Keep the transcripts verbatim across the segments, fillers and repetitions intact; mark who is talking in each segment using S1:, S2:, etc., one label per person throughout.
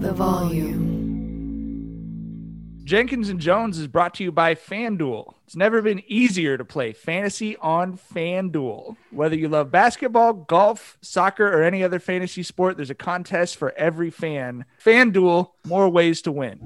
S1: The volume.
S2: Jenkins and Jones is brought to you by FanDuel. It's never been easier to play fantasy on FanDuel. Whether you love basketball, golf, soccer, or any other fantasy sport, there's a contest for every fan. FanDuel, more ways to win.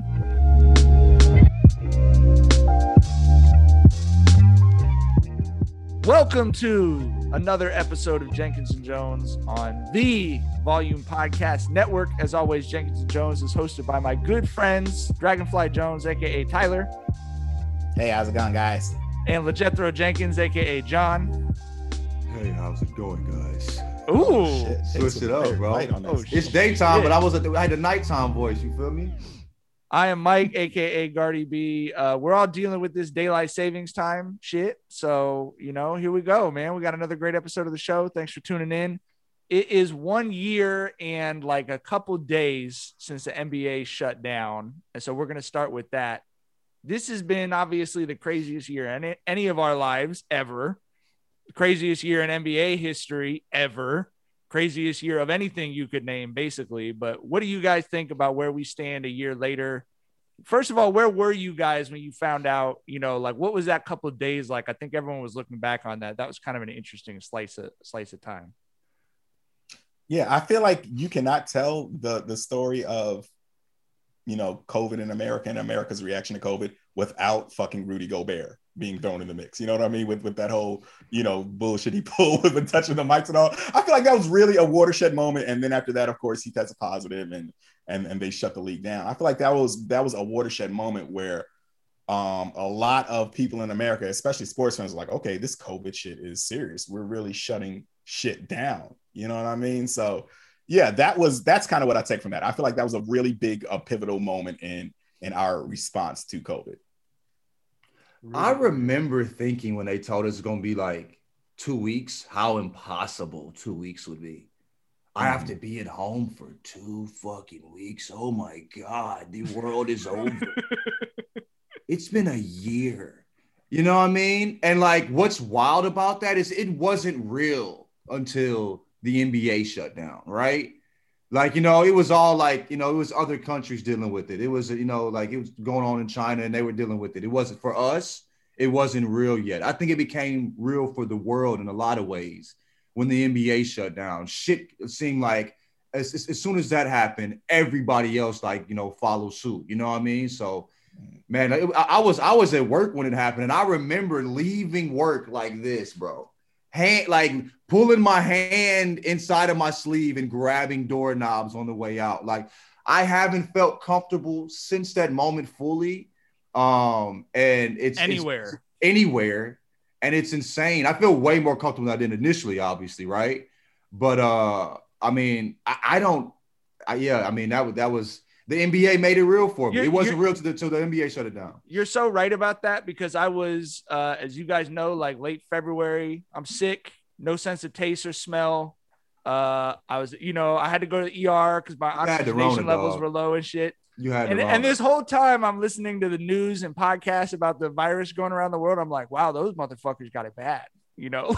S2: Welcome to another episode of Jenkins and Jones on the Volume Podcast Network. As always, Jenkins and Jones is hosted by my good friends, Dragonfly Jones, aka Tyler.
S3: Hey, how's it going, guys?
S2: And LeJethro Jenkins, aka John.
S4: Hey, how's it going, guys?
S2: Ooh,
S4: oh, switch it up, bro. Oh, it's daytime, shit. But I was a, I had a nighttime voice. You feel me?
S2: I am Mike, aka Gardy B. Uh, we're all dealing with this daylight savings time shit. So, you know, here we go, man. We got another great episode of the show. Thanks for tuning in. It is one year and like a couple days since the N B A shut down. And so we're going to start with that. This has been obviously the craziest year in any of our lives ever. The craziest year in N B A history ever. Craziest year of anything you could name, basically. But what do you guys think about where we stand a year later? First of all, where were you guys when you found out, you know, like what was that couple of days like? I think everyone was looking back on that. That was kind of an interesting slice of slice of time.
S3: Yeah, I feel like you cannot tell the the story of, you know, COVID in America and America's reaction to COVID without fucking Rudy Gobert being thrown in the mix. You know what I mean? With with that whole, you know, bullshit he pulled with the touching the mics and all. I feel like that was really a watershed moment. And then after that, of course, he tested positive and and and they shut the league down. I feel like that was that was a watershed moment where um, a lot of people in America, especially sports fans, are like, okay, this COVID shit is serious. We're really shutting shit down. You know what I mean? So yeah, that was that's kind of what I take from that. I feel like that was a really big, a pivotal moment in in our response to COVID.
S4: I remember thinking when they told us it's going to be like two weeks, how impossible two weeks would be. I have to be at home for two fucking weeks. Oh my God, the world is over. It's been a year. You know what I mean? And like, what's wild about that is it wasn't real until the N B A shut down, right? Like, you know, it was all like, you know, it was other countries dealing with it. It was, you know, like it was going on in China and they were dealing with it. It wasn't for us. It wasn't real yet. I think it became real for the world in a lot of ways when the N B A shut down. Shit seemed like as, as, as soon as that happened, everybody else like, you know, followed suit. You know what I mean? So, man, I, I was I was at work when it happened. And I remember leaving work like this, bro. Hand like pulling my hand inside of my sleeve and grabbing doorknobs on the way out. Like I haven't felt comfortable since that moment fully. Um, and it's
S2: anywhere,
S4: it's, anywhere, and it's insane. I feel way more comfortable than I did initially, obviously, right? But uh, I mean, I, I don't. I, yeah, I mean that was that was the N B A made it real for me.
S2: You're,
S4: it wasn't real to the till the N B A shut it down.
S2: You're so right about that because I was, uh, as you guys know, like late February. I'm sick, no sense of taste or smell. Uh, I was, you know, I had to go to the E R because my oxygenation levels were low and shit.
S4: You had
S2: and, and this whole time I'm listening to the news and podcasts about the virus going around the world. I'm like, wow, those motherfuckers got it bad. You know,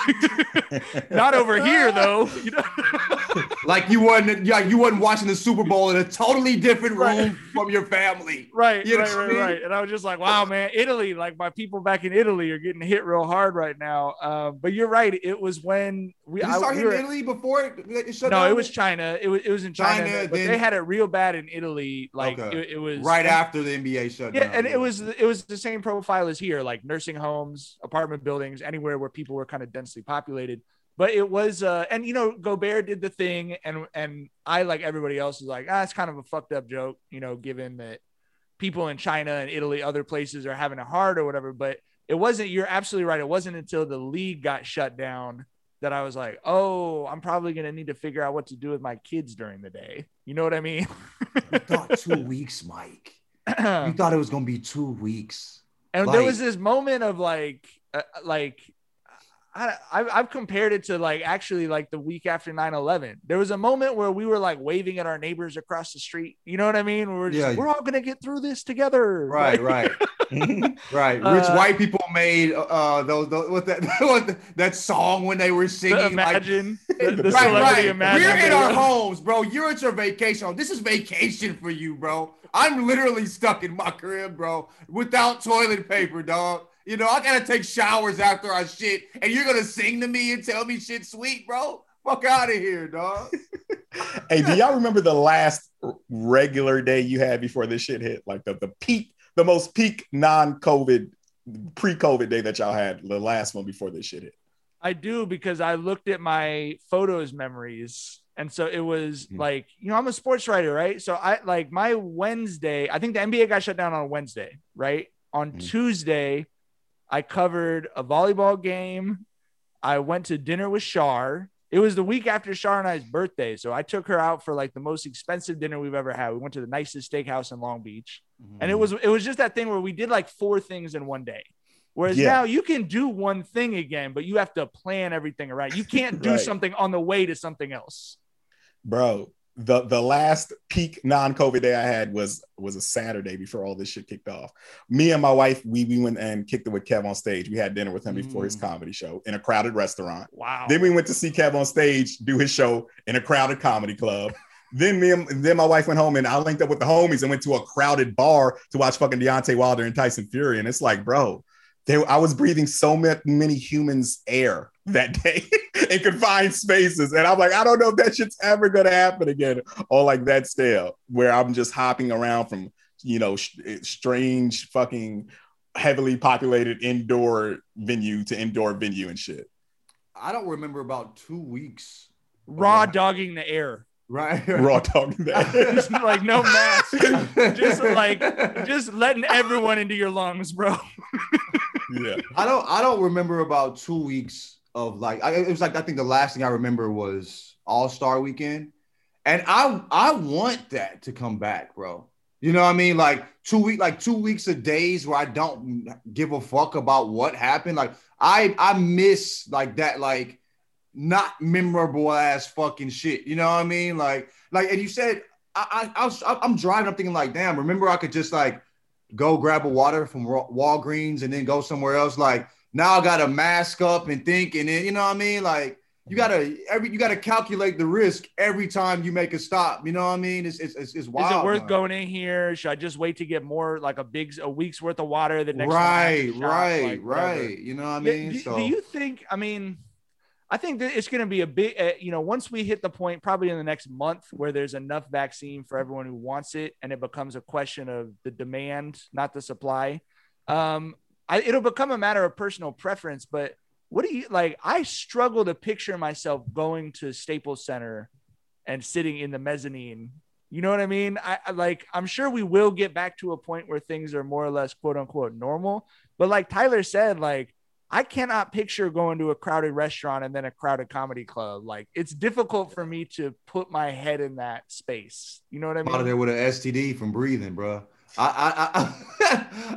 S2: not over here though. You know?
S4: Like you wasn't, like you wasn't watching the Super Bowl in a totally different room
S2: right.
S4: from your family.
S2: Right,
S4: you know
S2: right, right, I mean? right. And I was just like, wow, man, Italy, like my people back in Italy are getting hit real hard right now. Uh, but you're right. It was when we
S4: Did you start
S2: I,
S4: hitting
S2: we were,
S4: Italy before it, it shut
S2: no,
S4: down?
S2: it was China. It was it was in China,
S4: China
S2: but
S4: then,
S2: they had it real bad in Italy. Like
S4: okay.
S2: it, it was
S4: right
S2: and,
S4: after the N B A shut
S2: yeah,
S4: down.
S2: Yeah, and it was it was the same profile as here, like nursing homes, apartment buildings, anywhere where people were kind of densely populated. But it was, uh, and you know, Gobert did the thing, and and I, like everybody else, was like, ah, it's kind of a fucked up joke, you know, given that people in China and Italy, other places, are having it hard or whatever. But it wasn't. You're absolutely right. It wasn't until the league got shut down that I was like, oh, I'm probably gonna need to figure out what to do with my kids during the day. You know what I mean?
S4: You thought two weeks, Mike. You thought it was gonna be two weeks,
S2: and
S4: like,
S2: there was this moment of like, uh, like. I, I've compared it to like actually like the week after nine eleven. There was a moment where we were like waving at our neighbors across the street. You know what I mean? We were just,
S4: yeah.
S2: we're all going to get through this together.
S4: Right, right. Right, rich
S2: Uh,
S4: white people made uh those, those what that what that song when they were singing.
S2: Imagine
S4: like,
S2: the, the
S3: Right,
S2: celebrity
S4: right.
S2: Imagine.
S4: We're in
S2: they
S4: our
S2: wrote.
S4: homes, bro. You're at your vacation home. This is vacation for you, bro. I'm literally stuck in my crib, bro, without toilet paper, dog. You know, I gotta take showers after I shit, and you're gonna sing to me and tell me shit sweet, bro. Fuck out of here, dog.
S3: Hey, do y'all remember the last regular day you had before this shit hit? Like the, the peak, the most peak non-COVID, pre-COVID day that y'all had, the last one before this shit hit.
S2: I do, because I looked at my photos memories. And so it was
S3: Mhm.
S2: like, you know, I'm a sports writer, right? So I like my Wednesday, I think the N B A got shut down on a Wednesday, right? On
S3: Mhm.
S2: Tuesday, I covered a volleyball game. I went to dinner with Shar. It was the week after Shar and I's birthday. So I took her out for like the most expensive dinner we've ever had. We went to the nicest steakhouse in Long Beach.
S4: Mm-hmm.
S2: And it was it was just that thing where we did like four things in one day. Whereas
S3: Yeah.
S2: now you can do one thing again, but you have to plan everything around. You can't do
S3: Right.
S2: something on the way to something else.
S3: Bro, the the last peak non-COVID day I had was was a Saturday before all this shit kicked off. Me and my wife, we we went and kicked it with Kev on stage. We had dinner with him before his
S4: Mm.
S3: comedy show in a crowded restaurant.
S2: Wow.
S3: Then we went to see Kev on stage do his show in a crowded comedy club. Then me and then my wife went home and I linked up with the homies and went to a crowded bar to watch fucking Deontay Wilder and Tyson Fury. And it's like, bro, they, I was breathing so many, many humans' air that day in confined spaces. And I'm like, I don't know if that shit's ever going to happen again on like that scale where I'm just hopping around from, you know, sh- strange fucking heavily populated indoor venue to indoor venue and shit.
S4: I don't remember about two weeks.
S2: Raw dogging the air.
S4: Right.
S3: Raw talking that.
S2: Just like no mask. Just like just letting everyone into your lungs, bro.
S3: Yeah.
S4: I don't I don't remember about two weeks of like I, it was like I think the last thing I remember was All-Star Weekend. And I I want that to come back, bro. You know what I mean? Like two week like two weeks of days where I don't give a fuck about what happened. Like I I miss like that like not memorable ass fucking shit. You know what I mean? Like like and you said I I, I was I'm driving I'm thinking like damn, remember I could just like go grab a water from Walgreens and then go somewhere else. Like now I got to mask up and think, and then, you know what I mean? Like you got to, every, you got to calculate the risk every time you make a stop. You know what I mean? It's, it's, it's, it's wild.
S2: Is it worth
S4: man.
S2: going in here? Should I just wait to get more, like a big, a week's worth of water the next
S4: Right,
S2: time I have to shop?
S4: right,
S2: Like, whatever.
S4: right. You know what I
S2: Yeah,
S4: mean?
S2: do,
S4: so
S2: do you think, I mean, I think that it's going to be a big, uh, you know, once we hit the point, probably in the next month, where there's enough vaccine for everyone who wants it, and it becomes a question of the demand, not the supply. Um, I, it'll become a matter of personal preference. But what do you like? I struggle to picture myself going to Staples Center and sitting in the mezzanine. You know what I mean? I, I like. I'm sure we will get back to a point where things are more or less quote unquote normal. But like Tyler said, like, I cannot picture going to a crowded restaurant and then a crowded comedy club. Like, it's difficult for me to put my head in that space. You know what I
S4: out of
S2: mean?
S4: there with an S T D from breathing, bro. I, I,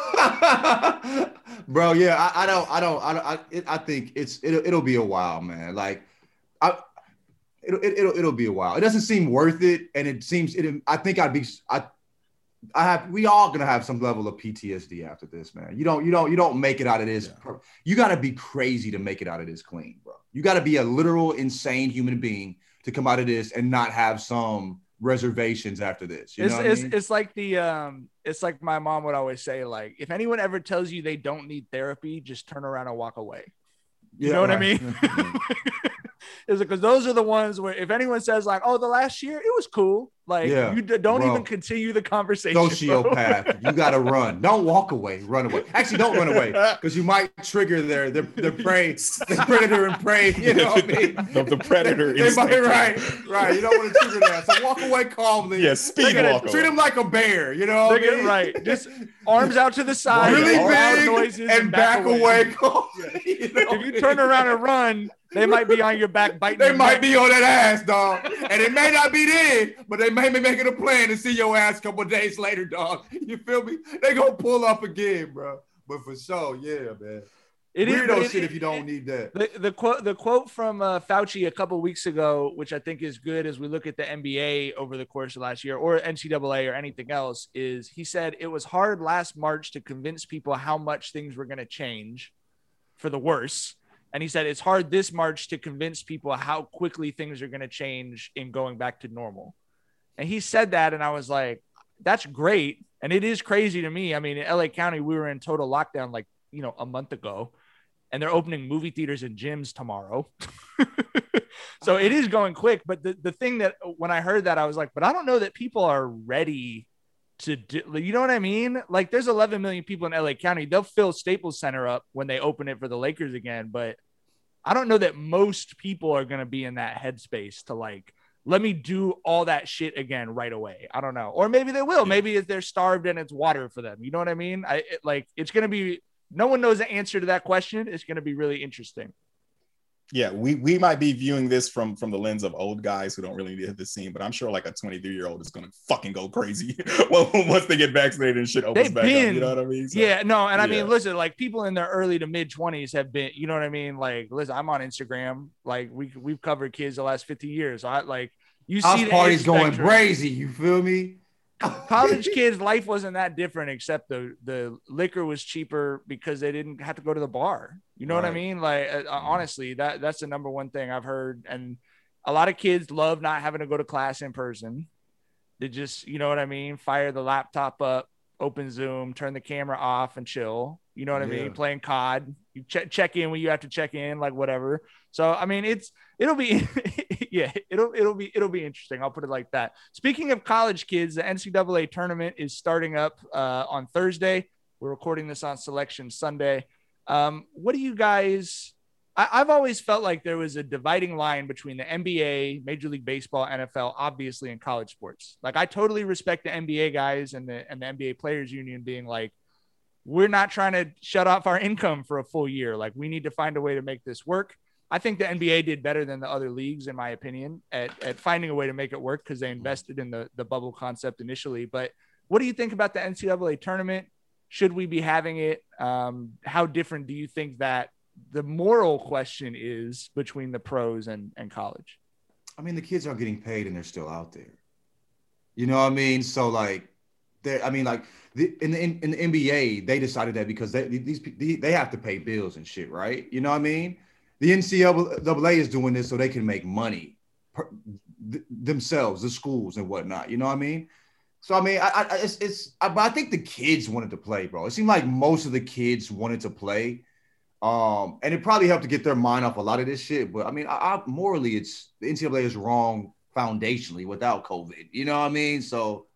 S4: I, bro, yeah, I, I don't, I don't, I, don't, I, it, I think it's, it'll, it'll be a while, man. Like, I, it'll, it, it'll, it'll be a while. It doesn't seem worth it, and it seems, it. I think I'd be, I, I have, we all gonna have some level of P T S D after this, man. You don't, you don't, you don't make it out of this.
S3: Yeah.
S4: You got to be crazy to make it out of this clean, bro. You got to be a literal insane human being to come out of this and not have some reservations after this. You
S2: It's,
S4: know what
S2: it's,
S4: I mean?
S2: it's like the, um, it's like my mom would always say, like, if anyone ever tells you they don't need therapy, just turn around and walk away. You know what I mean? Is it because those are the ones where if anyone says like, oh, the last year, it was cool. Like,
S4: Yeah,
S2: you d- don't
S4: bro.
S2: even continue the conversation. bro.
S4: Sociopath. You got to run. Don't walk away. Run away. Actually, don't run away because you might trigger their their, their prey, the predator and prey. You know what I mean?
S3: The, the predator
S4: They, they might,
S3: instinct.
S4: right, right. You don't want to trigger that. So walk away calmly.
S3: Yeah, speed
S2: They're gonna
S3: walk
S4: Treat
S3: away.
S4: him like a bear. You know what I
S2: They're
S4: mean?
S2: getting right. Just arms out to the side,
S4: Really
S2: loud
S4: big
S2: noises,
S4: and back away. calmly, you know what I
S2: If you
S4: mean?
S2: turn around and run, they might be on your back biting.
S4: They
S2: your
S4: might
S2: neck.
S4: be on that ass, dog. And it may not be then, but they may be making a plan to see your ass a couple of days later, dog. You feel me? They gonna pull up again, bro. But for sure, yeah, man.
S2: It
S4: weirdo
S2: is,
S4: shit
S2: it,
S4: if you don't
S2: it,
S4: need that.
S2: The, the quote the quote from uh, Fauci a couple weeks ago, which I think is good as we look at the N B A over the course of last year, or N C double A or anything else, is he said it was hard last March to convince people how much things were going to change for the worse. And he said it's hard this March to convince people how quickly things are going to change in going back to normal. And he said that, and I was like, that's great. And it is crazy to me. I mean, in L A County, we were in total lockdown like, you know, a month ago. And they're opening movie theaters and gyms tomorrow. So it is going quick. But the, the thing that when I heard that, I was like, but I don't know that people are ready to do, you know what I mean? Like there's eleven million people in L A County. They'll fill Staples Center up when they open it for the Lakers again. But I don't know that most people are going to be in that headspace to like, let me do all that shit again right away. I don't know. Or maybe they will. Yeah. Maybe if they're starved and it's water for them. You know what I mean? I it, like, it's going to be, no one knows the answer to that question. It's going to be really interesting.
S3: Yeah, we we might be viewing this from from the lens of old guys who don't really hit the scene, but I'm sure like a twenty-three year old is going to fucking go crazy once they get vaccinated and shit opens They've back been, up. You know what I mean? So,
S2: yeah, no, and yeah. I mean, listen, like people in their early to mid twenties have been, you know what I mean? Like, listen, I'm on Instagram. Like we we've covered kids the last fifty years. I like you
S4: House
S2: see the
S4: parties going crazy. You feel me?
S2: College kids' life wasn't that different, except the the liquor was cheaper because they didn't have to go to the bar. You know right. what I mean? Like, uh, honestly, that that's the number one thing I've heard. And a lot of kids love not having to go to class in person. They just, you know what I mean? Fire the laptop up, open Zoom, turn the camera off, and chill. You know what yeah. I mean? Playing C O D. You check check in when you have to check in, like whatever. So I mean, it's it'll be yeah, it'll it'll be it'll be interesting. I'll put it like that. Speaking of college kids, the N C double A tournament is starting up uh, on Thursday. We're recording this on Selection Sunday. Um, what do you guys? I, I've always felt like there was a dividing line between the N B A, Major League Baseball, N F L, obviously, and college sports. Like I totally respect the N B A guys and the and the N B A Players Union being like, we're not trying to shut off our income for a full year. Like we need to find a way to make this work. I think the N B A did better than the other leagues, in my opinion, at, at finding a way to make it work because they invested in the, the bubble concept initially. But what do you think about the N C double A tournament? Should we be having it? Um, how different do you think that the moral question is between the pros and, and college?
S4: I mean, the kids are getting paid and they're still out there. You know what I mean? So like, I mean, like the, in the in, in the N B A, they decided that because they these they have to pay bills and shit, right? You know what I mean? The N C double A is doing this so they can make money per, th- themselves, the schools and whatnot. You know what I mean? So I mean, I, I it's it's, I, but I think the kids wanted to play, bro. It seemed like most of the kids wanted to play, um, and it probably helped to get their mind off a lot of this shit. But I mean, I, I morally, it's the N C double A is wrong foundationally without COVID. You know what I mean? So.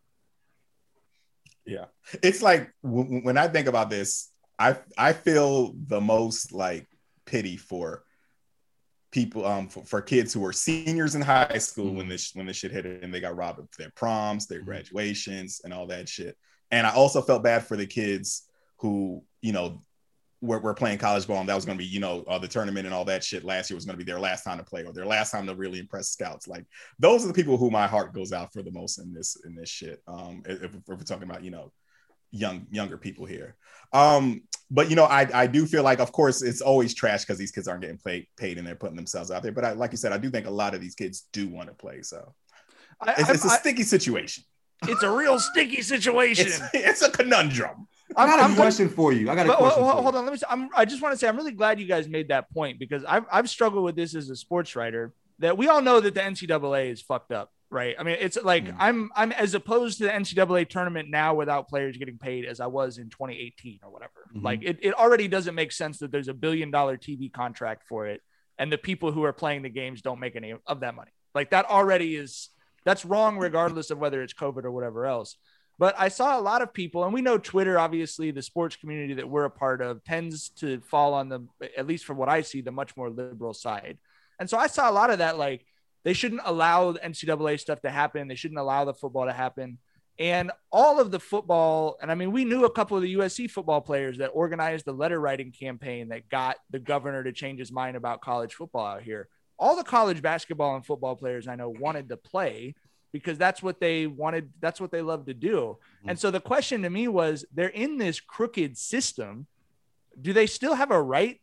S3: Yeah, it's like w- when I think about this, I I feel the most like pity for people, um, for, for kids who were seniors in high school mm-hmm. when this when this shit hit and they got robbed of their proms, their mm-hmm. graduations, and all that shit. And I also felt bad for the kids who, you know, were, were playing college ball and that was going to be, you know, uh, the tournament and all that shit last year was going to be their last time to play or their last time to really impress scouts. Like those are the people who my heart goes out for the most in this in this shit. Um, if, if we're talking about, you know, young younger people here. Um, but you know, I I do feel like, of course, it's always trash because these kids aren't getting paid paid and they're putting themselves out there. But I, like you said, I do think a lot of these kids do want to play. So I, it's, it's a I, sticky situation.
S2: It's a real sticky situation.
S3: It's, it's a conundrum.
S4: I got a I'm, question I'm, for you. I got a
S2: but,
S4: question.
S2: Hold,
S4: for
S2: hold
S4: you.
S2: on, let me. I'm, I just want to say I'm really glad you guys made that point because I've I've struggled with this as a sports writer. That we all know that the N C double A is fucked up, right? I mean, it's like mm. I'm I'm as opposed to the N C double A tournament now without players getting paid as I was in twenty eighteen or whatever. Mm-hmm. Like it, it already doesn't make sense that there's a billion dollar T V contract for it, and the people who are playing the games don't make any of that money. Like that already is that's wrong, regardless of whether it's COVID or whatever else. But I saw a lot of people, and we know Twitter, obviously, the sports community that we're a part of tends to fall on the, at least from what I see, the much more liberal side. And so I saw a lot of that, like, they shouldn't allow the N C double A stuff to happen. They shouldn't allow the football to happen. And all of the football, and I mean, we knew a couple of the U S C football players that organized the letter writing campaign that got the governor to change his mind about college football out here. All the college basketball and football players I know wanted to play because that's what they wanted. That's what they love to do. Mm-hmm. And so the question to me was, they're in this crooked system. Do they still have a right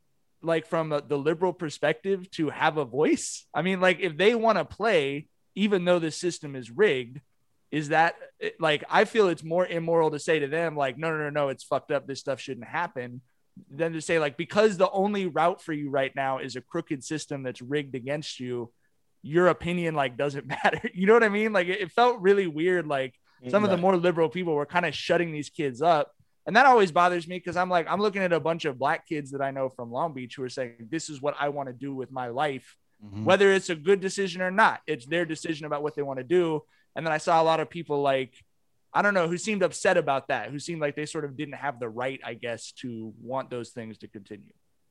S2: like from a, the liberal perspective to have a voice? I mean, like if they want to play, even though the system is rigged, is that like, I feel it's more immoral to say to them, like, no, no, no, no, it's fucked up. This stuff shouldn't happen. Than to say like, because the only route for you right now is a crooked system that's rigged against you, your opinion like doesn't matter. You know what I mean? Like it, it felt really weird. Like some right. of the more liberal people were kind of shutting these kids up. And that always bothers me because I'm like, I'm looking at a bunch of black kids that I know from Long Beach who are saying, this is what I want to do with my life, mm-hmm. whether it's a good decision or not. It's their decision about what they want to do. And then I saw a lot of people like, I don't know, who seemed upset about that, who seemed like they sort of didn't have the right, I guess, to want those things to continue.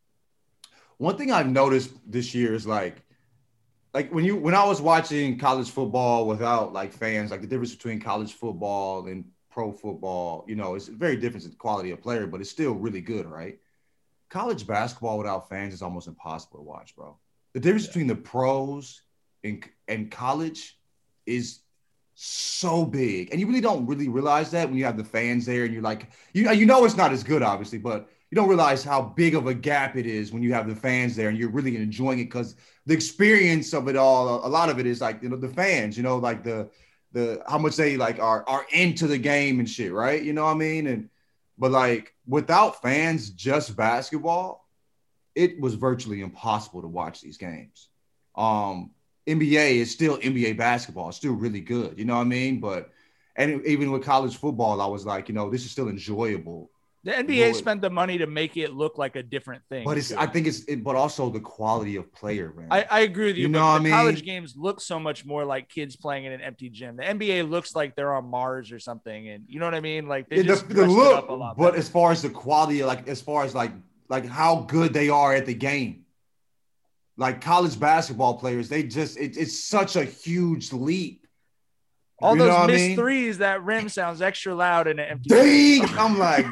S4: One thing I've noticed this year is like, like when you, when I was watching college football without like fans, like the difference between college football and pro football, you know, it's very different in the quality of player, but it's still really good, right? College basketball without fans is almost impossible to watch, bro. The difference yeah. between the pros and, and college is so big. And you really don't really realize that when you have the fans there and you're like, you, you know, it's not as good, obviously, but you don't realize how big of a gap it is when you have the fans there and you're really enjoying it because the experience of it all, a lot of it is like, you know, the fans, you know, like the, the, how much they like are, are into the game and shit. Right. You know what I mean? And, but like without fans, just basketball, it was virtually impossible to watch these games. Um, N B A is still N B A basketball. It's still really good. You know what I mean? But, and even with college football, I was like, you know, this is still enjoyable.
S2: The N B A spent the money to make it look like a different thing.
S4: But it's, I think it's, it, but also the quality of player, man.
S2: I, I agree with you.
S4: You
S2: but
S4: know what I
S2: the
S4: mean?
S2: College games look so much more like kids playing in an empty gym. The N B A looks like they're on Mars or something, and you know what I mean? Like they
S4: yeah,
S2: just
S4: the, the look.
S2: It up a lot
S4: but
S2: better.
S4: As far as the quality, like as far as like like how good they are at the game, like college basketball players, they just it, it's such a huge leap.
S2: All
S4: you
S2: those missed
S4: I mean?
S2: threes, that rim sounds extra loud in an empty.
S4: Dang, I'm like,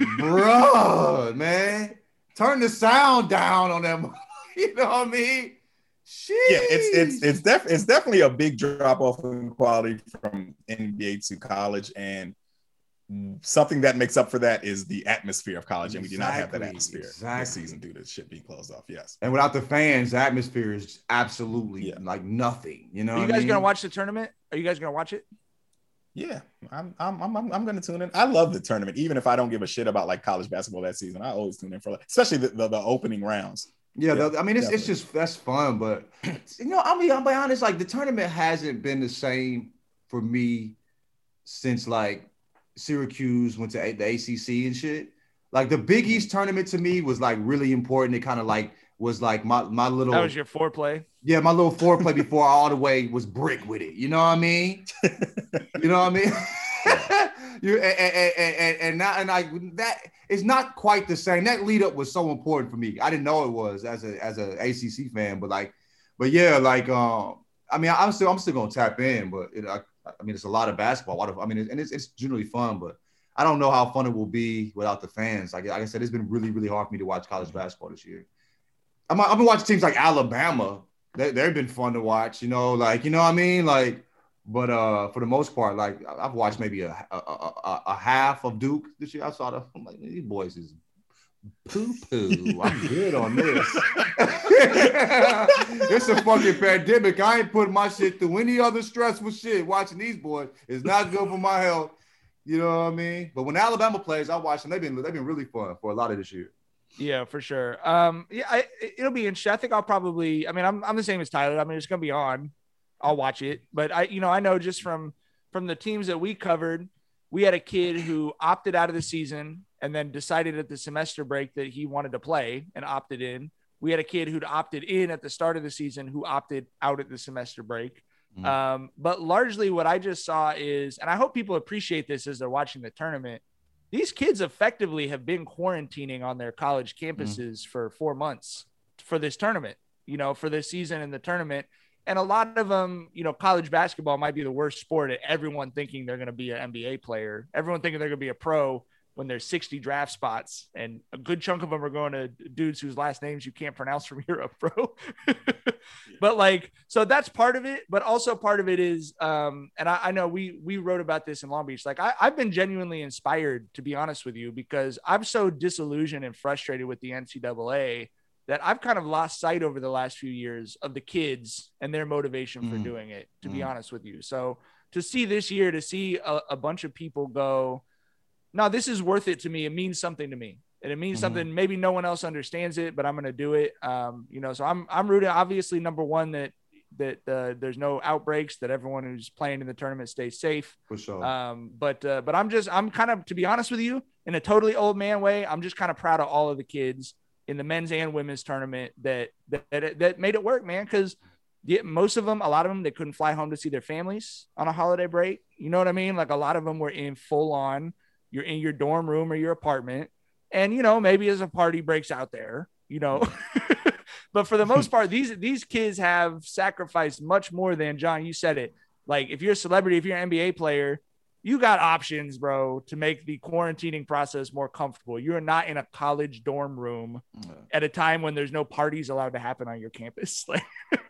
S4: bro, man, turn the sound down on them. You know what I mean? Sheesh.
S3: Yeah, it's it's it's def- it's definitely a big drop off in quality from N B A to college, and something that makes up for that is the atmosphere of college, and we do not have that atmosphere
S4: exactly.
S3: this season due to shit being closed off. Yes,
S4: and without the fans, the atmosphere is absolutely
S3: yeah.
S4: like nothing. You know,
S2: Are you
S4: what
S2: guys
S4: I mean?
S2: gonna watch the tournament? Are you guys gonna watch it?
S3: Yeah, I'm I'm I'm I'm gonna tune in. I love the tournament, even if I don't give a shit about like college basketball that season. I always tune in for, like, especially the, the, the opening rounds.
S4: Yeah,
S3: yeah
S4: the, I mean, it's, it's just that's fun, but you know, I mean, I'll be honest, like the tournament hasn't been the same for me since like Syracuse went to a, the A C C and shit. Like the Big East tournament to me was like really important. It kind of like was like my my little.
S2: That was your foreplay.
S4: Yeah, my little foreplay before I all the way was brick with it. You know what I mean? You know what I mean? you and, and, and, and not and I that is not quite the same. That lead up was so important for me. I didn't know it was as a as a A C C fan, but like, but yeah, like um, I mean, I'm still I'm still gonna tap in, but it, I, I mean, it's a lot of basketball. What if, I mean, and it's it's generally fun, but I don't know how fun it will be without the fans. Like, like I said, it's been really really hard for me to watch college basketball this year. I'm I've been watching teams like Alabama. They, they've been fun to watch, you know, like, you know what I mean? Like, but uh, for the most part, like I've watched maybe a, a, a, a half of Duke this year. I saw them. I'm like, these boys is poo poo. I'm good on this. It's a fucking pandemic. I ain't putting my shit through any other stressful shit. Watching these boys is not good for my health. You know what I mean? But when Alabama plays, I watch them. They've been, they've been really fun for a lot of this year.
S2: Yeah, for sure. Um, yeah, I, it'll be interesting. I think I'll probably, I mean, I'm, I'm the same as Tyler. I mean, it's going to be on, I'll watch it, but I, you know, I know just from, from the teams that we covered, we had a kid who opted out of the season and then decided at the semester break that he wanted to play and opted in. We had a kid who'd opted in at the start of the season who opted out at the semester break. Mm. Um, but largely what I just saw is, and I hope people appreciate this as they're watching the tournament, these kids effectively have been quarantining on their college campuses mm. for four months for this tournament, you know, for this season and the tournament. And a lot of them, you know, college basketball might be the worst sport at everyone thinking they're going to be an N B A player, everyone thinking they're going to be a pro when there's sixty draft spots. And a good chunk of them are going to dudes whose last names you can't pronounce from Europe, bro. But like, so that's part of it. But also part of it is, um, and I, I know we, we wrote about this in Long Beach. Like I, I've been genuinely inspired, to be honest with you, because I'm so disillusioned and frustrated with the N C double A that I've kind of lost sight over the last few years of the kids and their motivation for
S3: Mm.
S2: doing it, to
S3: Mm.
S2: be honest with you. So to see this year, to see a, a bunch of people go, no, this is worth it to me. It means something to me. And it means
S3: Mhm.
S2: something, maybe no one else understands it, but I'm going to do it. Um, you know, so I'm, I'm rooting, obviously, number one, that, that uh, there's no outbreaks, that everyone who's playing in the tournament stays safe.
S4: For sure.
S2: Um, but, uh, but I'm just, I'm kind of, to be honest with you, in a totally old man way, I'm just kind of proud of all of the kids in the men's and women's tournament that, that, that, that made it work, man. Cause yeah, most of them, a lot of them, they couldn't fly home to see their families on a holiday break. You know what I mean? Like a lot of them were in full on, you're in your dorm room or your apartment. And, you know, maybe as a party breaks out there, you know, but for the most part, these, these kids have sacrificed much more than, John, you said it. Like if you're a celebrity, if you're an N B A player, you got options, bro, to make the quarantining process more comfortable. You're not in a college dorm room at a time when there's no parties allowed to happen on your campus. Like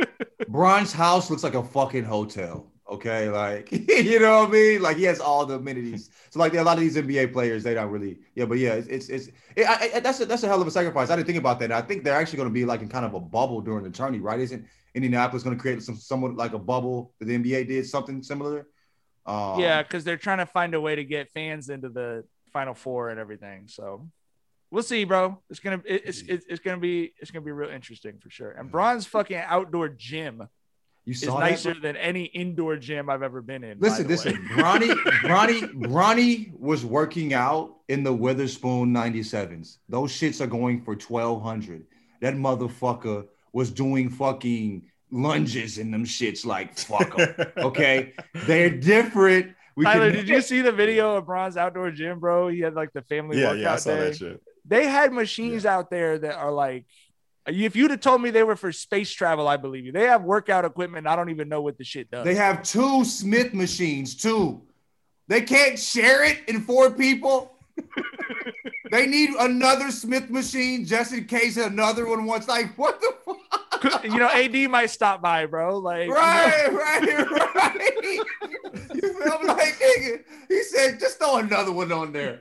S4: Bron's house looks like a fucking hotel. Okay, like you know what I mean? Like he has all the amenities. So like a lot of these N B A players, they don't really. Yeah, but yeah, it's it's, it's it, I, I, that's a, that's a hell of a sacrifice. I didn't think about that. I think they're actually going to be like in kind of a bubble during the tourney, right? Isn't Indianapolis going to create some somewhat like a bubble that the N B A did something similar? Um,
S2: yeah, because they're trying to find a way to get fans into the Final Four and everything. So we'll see, bro. It's gonna it, it's it's, it's gonna be it's gonna be real interesting for sure. And Bron's fucking outdoor gym
S4: you
S2: is
S4: saw
S2: nicer
S4: that?
S2: than any indoor gym I've ever been in.
S4: Listen, listen. Bronny, Bronny, Bronny was working out in the Witherspoon ninety-sevens. Those shits are going for twelve hundred. That motherfucker was doing fucking lunges in them shits like fuck 'em. Okay, they're different. We
S2: Tyler,
S4: can-
S2: did you see the video of Bron's outdoor gym, bro? He had like the family
S3: Yeah,
S2: workout
S3: yeah, I saw
S2: day.
S3: that shit.
S2: They had machines out there that are like, if you'd have told me they were for space travel, I believe you. They have workout equipment. I don't even know what the shit does.
S4: They have two Smith machines too. They can't share it in four people. They need another Smith machine just in case another one wants. Like, what the fuck?
S2: You know, A D might stop by, bro. Like,
S4: right,
S2: you know.
S4: right, right. You feel me? Like, nigga, he said, just throw another one on there.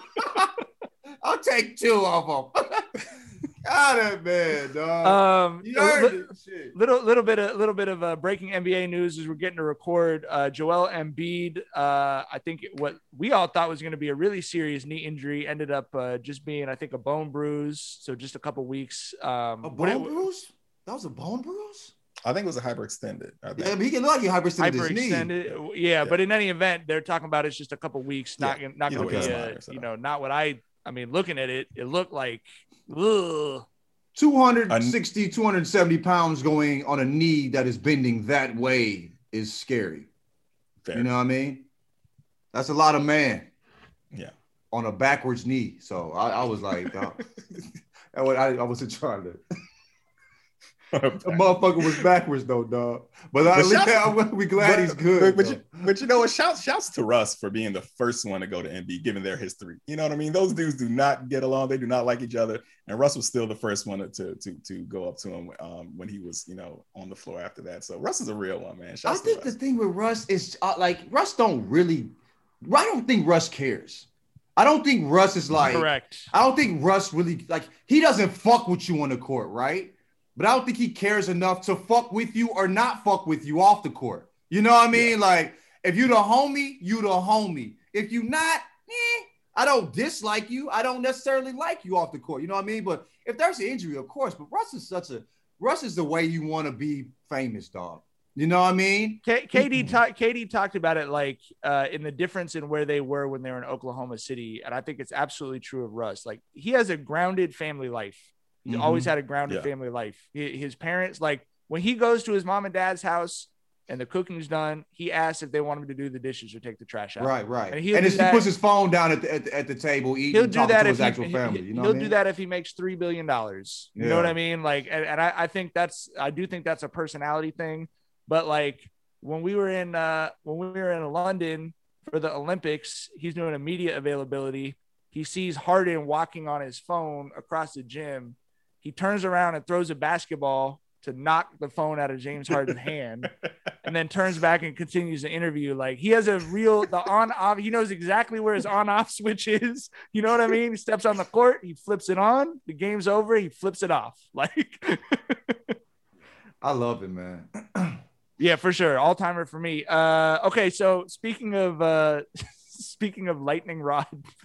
S4: I'll take two of them. Got it, man, dog.
S2: Um,
S4: You heard
S2: li-
S4: it. Shit.
S2: little, little bit, a little bit of uh, breaking N B A news as we're getting to record. Uh, Joel Embiid, uh, I think what we all thought was going to be a really serious knee injury ended up uh, just being, I think, a bone bruise. So just a couple weeks. Um,
S4: A
S2: what it-
S4: bone bruise? That was a bone bruise?
S3: I think it was a hyperextended. I think.
S4: Yeah, but he can look like he hyperextended his knee.
S2: hyperextended. Yeah, but in any event, they're talking about it's just a couple weeks, not
S3: Yeah,
S2: gonna not
S3: either
S2: going
S3: way,
S2: to
S3: it's
S2: be,
S3: minor,
S2: a,
S3: so.
S2: you know, not what I. I mean, looking at it, it looked like, ugh.
S4: two sixty, two seventy pounds going on a knee that is bending that way is scary.
S3: Fair.
S4: You know what I mean? That's a lot of man
S3: Yeah.
S4: on a backwards knee. So I, I was like, dog. I, I, I wasn't trying to. The motherfucker was backwards though, dog. But, I,
S3: But shout-
S4: I'm we glad
S3: but,
S4: he's good.
S3: But, but,
S4: though.
S3: you, but you know what? Shouts shouts to Russ for being the first one to go to N B A, given their history. You know what I mean? Those dudes do not get along. They do not like each other. And Russ was still the first one to to to go up to him um, when he was, you know, on the floor after that. So Russ is a real one, man.
S4: I
S3: Shouts
S4: think
S3: to
S4: the
S3: Russ.
S4: thing with Russ is uh, like Russ don't really. I don't think Russ cares. I don't think Russ is like.
S2: Correct.
S4: I don't think Russ really like. He doesn't fuck with you on the court, right? But I don't think he cares enough to fuck with you or not fuck with you off the court. You know what I mean?
S3: Yeah.
S4: Like if you the homie, you the homie. If you not, eh, I don't dislike you. I don't necessarily like you off the court. You know what I mean? But if there's an injury, of course. But Russ is such a Russ is the way you want to be famous, dog. You know what I mean?
S2: K- KD, ta- KD talked about it like uh, in the difference in where they were when they were in Oklahoma City. And I think it's absolutely true of Russ. Like he has a grounded family life. He's
S4: Mhm.
S2: always had a grounded
S3: Yeah.
S2: family life. Hi- His parents, like when he goes to his mom and dad's house and the cooking's done, he asks if they want him to do the dishes or take the trash out.
S4: Right, right.
S2: And
S4: And,
S2: he'll do
S4: it's- he
S2: that-
S4: puts his phone down at the, at the, at the table, eating,
S2: He'll do
S4: talking
S2: that
S4: to
S2: if
S4: his
S2: he,
S4: actual family. You know
S2: he'll
S4: what I
S2: do
S4: mean?
S2: that if he makes three billion dollars. You know
S4: Yeah.
S2: what I mean? Like, and, and I, I think that's, I do think that's a personality thing. But like when we were in, uh, when we were in London for the Olympics, he's doing a media availability. He sees Harden walking on his phone across the gym. He turns around and throws a basketball to knock the phone out of James Harden's hand, and then turns back and continues the interview. Like he has a real the on off. He knows exactly where his on off switch is. You know what I mean? He steps on the court, he flips it on. The game's over. He flips it off. Like
S4: I love it, man.
S2: Yeah, for sure. All timer for me. Uh, okay, so speaking of uh, speaking of lightning rod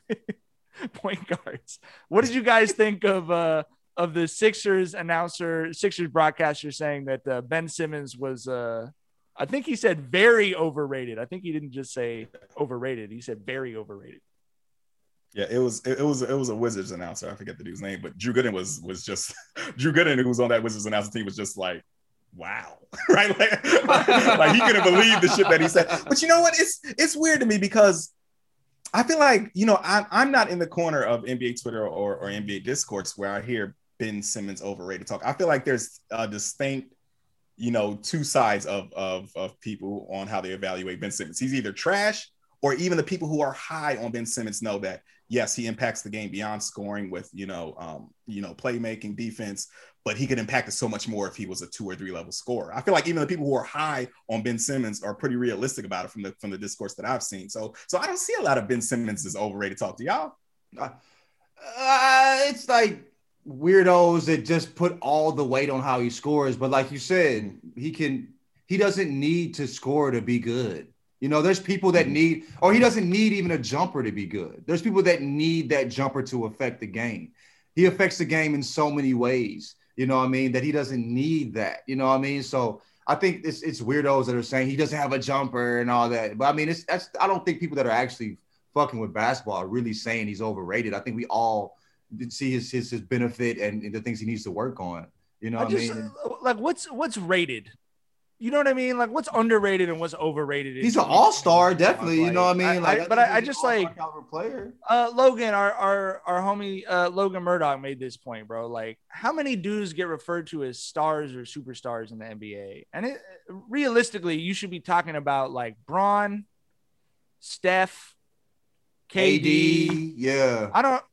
S2: point guards, what did you guys think of uh, of the Sixers announcer, Sixers broadcaster saying that uh, Ben Simmons was, uh, I think he said very overrated. I think he didn't just say overrated. He said very overrated.
S3: Yeah, it was it, it was it was a Wizards announcer. I forget the dude's name, but Drew Gooden was was just Drew Gooden, who was on that Wizards announcer team, was just like, wow, right? Like, like he couldn't believe the shit that he said. But you know what? It's it's weird to me because I feel like, you know, I'm I'm not in the corner of N B A Twitter or, or N B A discourse where I hear Ben Simmons overrated talk. I feel like there's a distinct, you know, two sides of of of people on how they evaluate Ben Simmons. He's either trash, or even the people who are high on Ben Simmons know that yes, he impacts the game beyond scoring with, you know, um, you know, playmaking, defense, but he could impact it so much more if he was a two or three level scorer. I feel like even the people who are high on Ben Simmons are pretty realistic about it from the from the discourse that I've seen. So so I don't see a lot of Ben Simmons as overrated talk. Do y'all?
S4: Uh, it's like weirdos that just put all the weight on how he scores. But like you said, he can he doesn't need to score to be good. You know, there's people that need, or he doesn't need even a jumper to be good. There's people that need that jumper to affect the game. He affects the game in so many ways, you know what I mean, that he doesn't need that, you know what I mean? So I think it's it's weirdos that are saying he doesn't have a jumper and all that. But I mean, it's that's I don't think people that are actually fucking with basketball are really saying he's overrated. I think we all see his his, his benefit and, and the things he needs to work on. You know what I, just, I mean?
S2: Like what's what's rated? You know what I mean? Like what's underrated and what's overrated?
S4: He's an all-star, definitely. Like, you know what I mean? Like,
S2: I, I, but I, I just like
S4: player.
S2: Uh, Logan, our our our homie uh, Logan Murdoch made this point, bro. Like, how many dudes get referred to as stars or superstars in the N B A? And it, realistically, you should be talking about like Bron, Steph, K D.
S4: A D, yeah.
S2: I don't.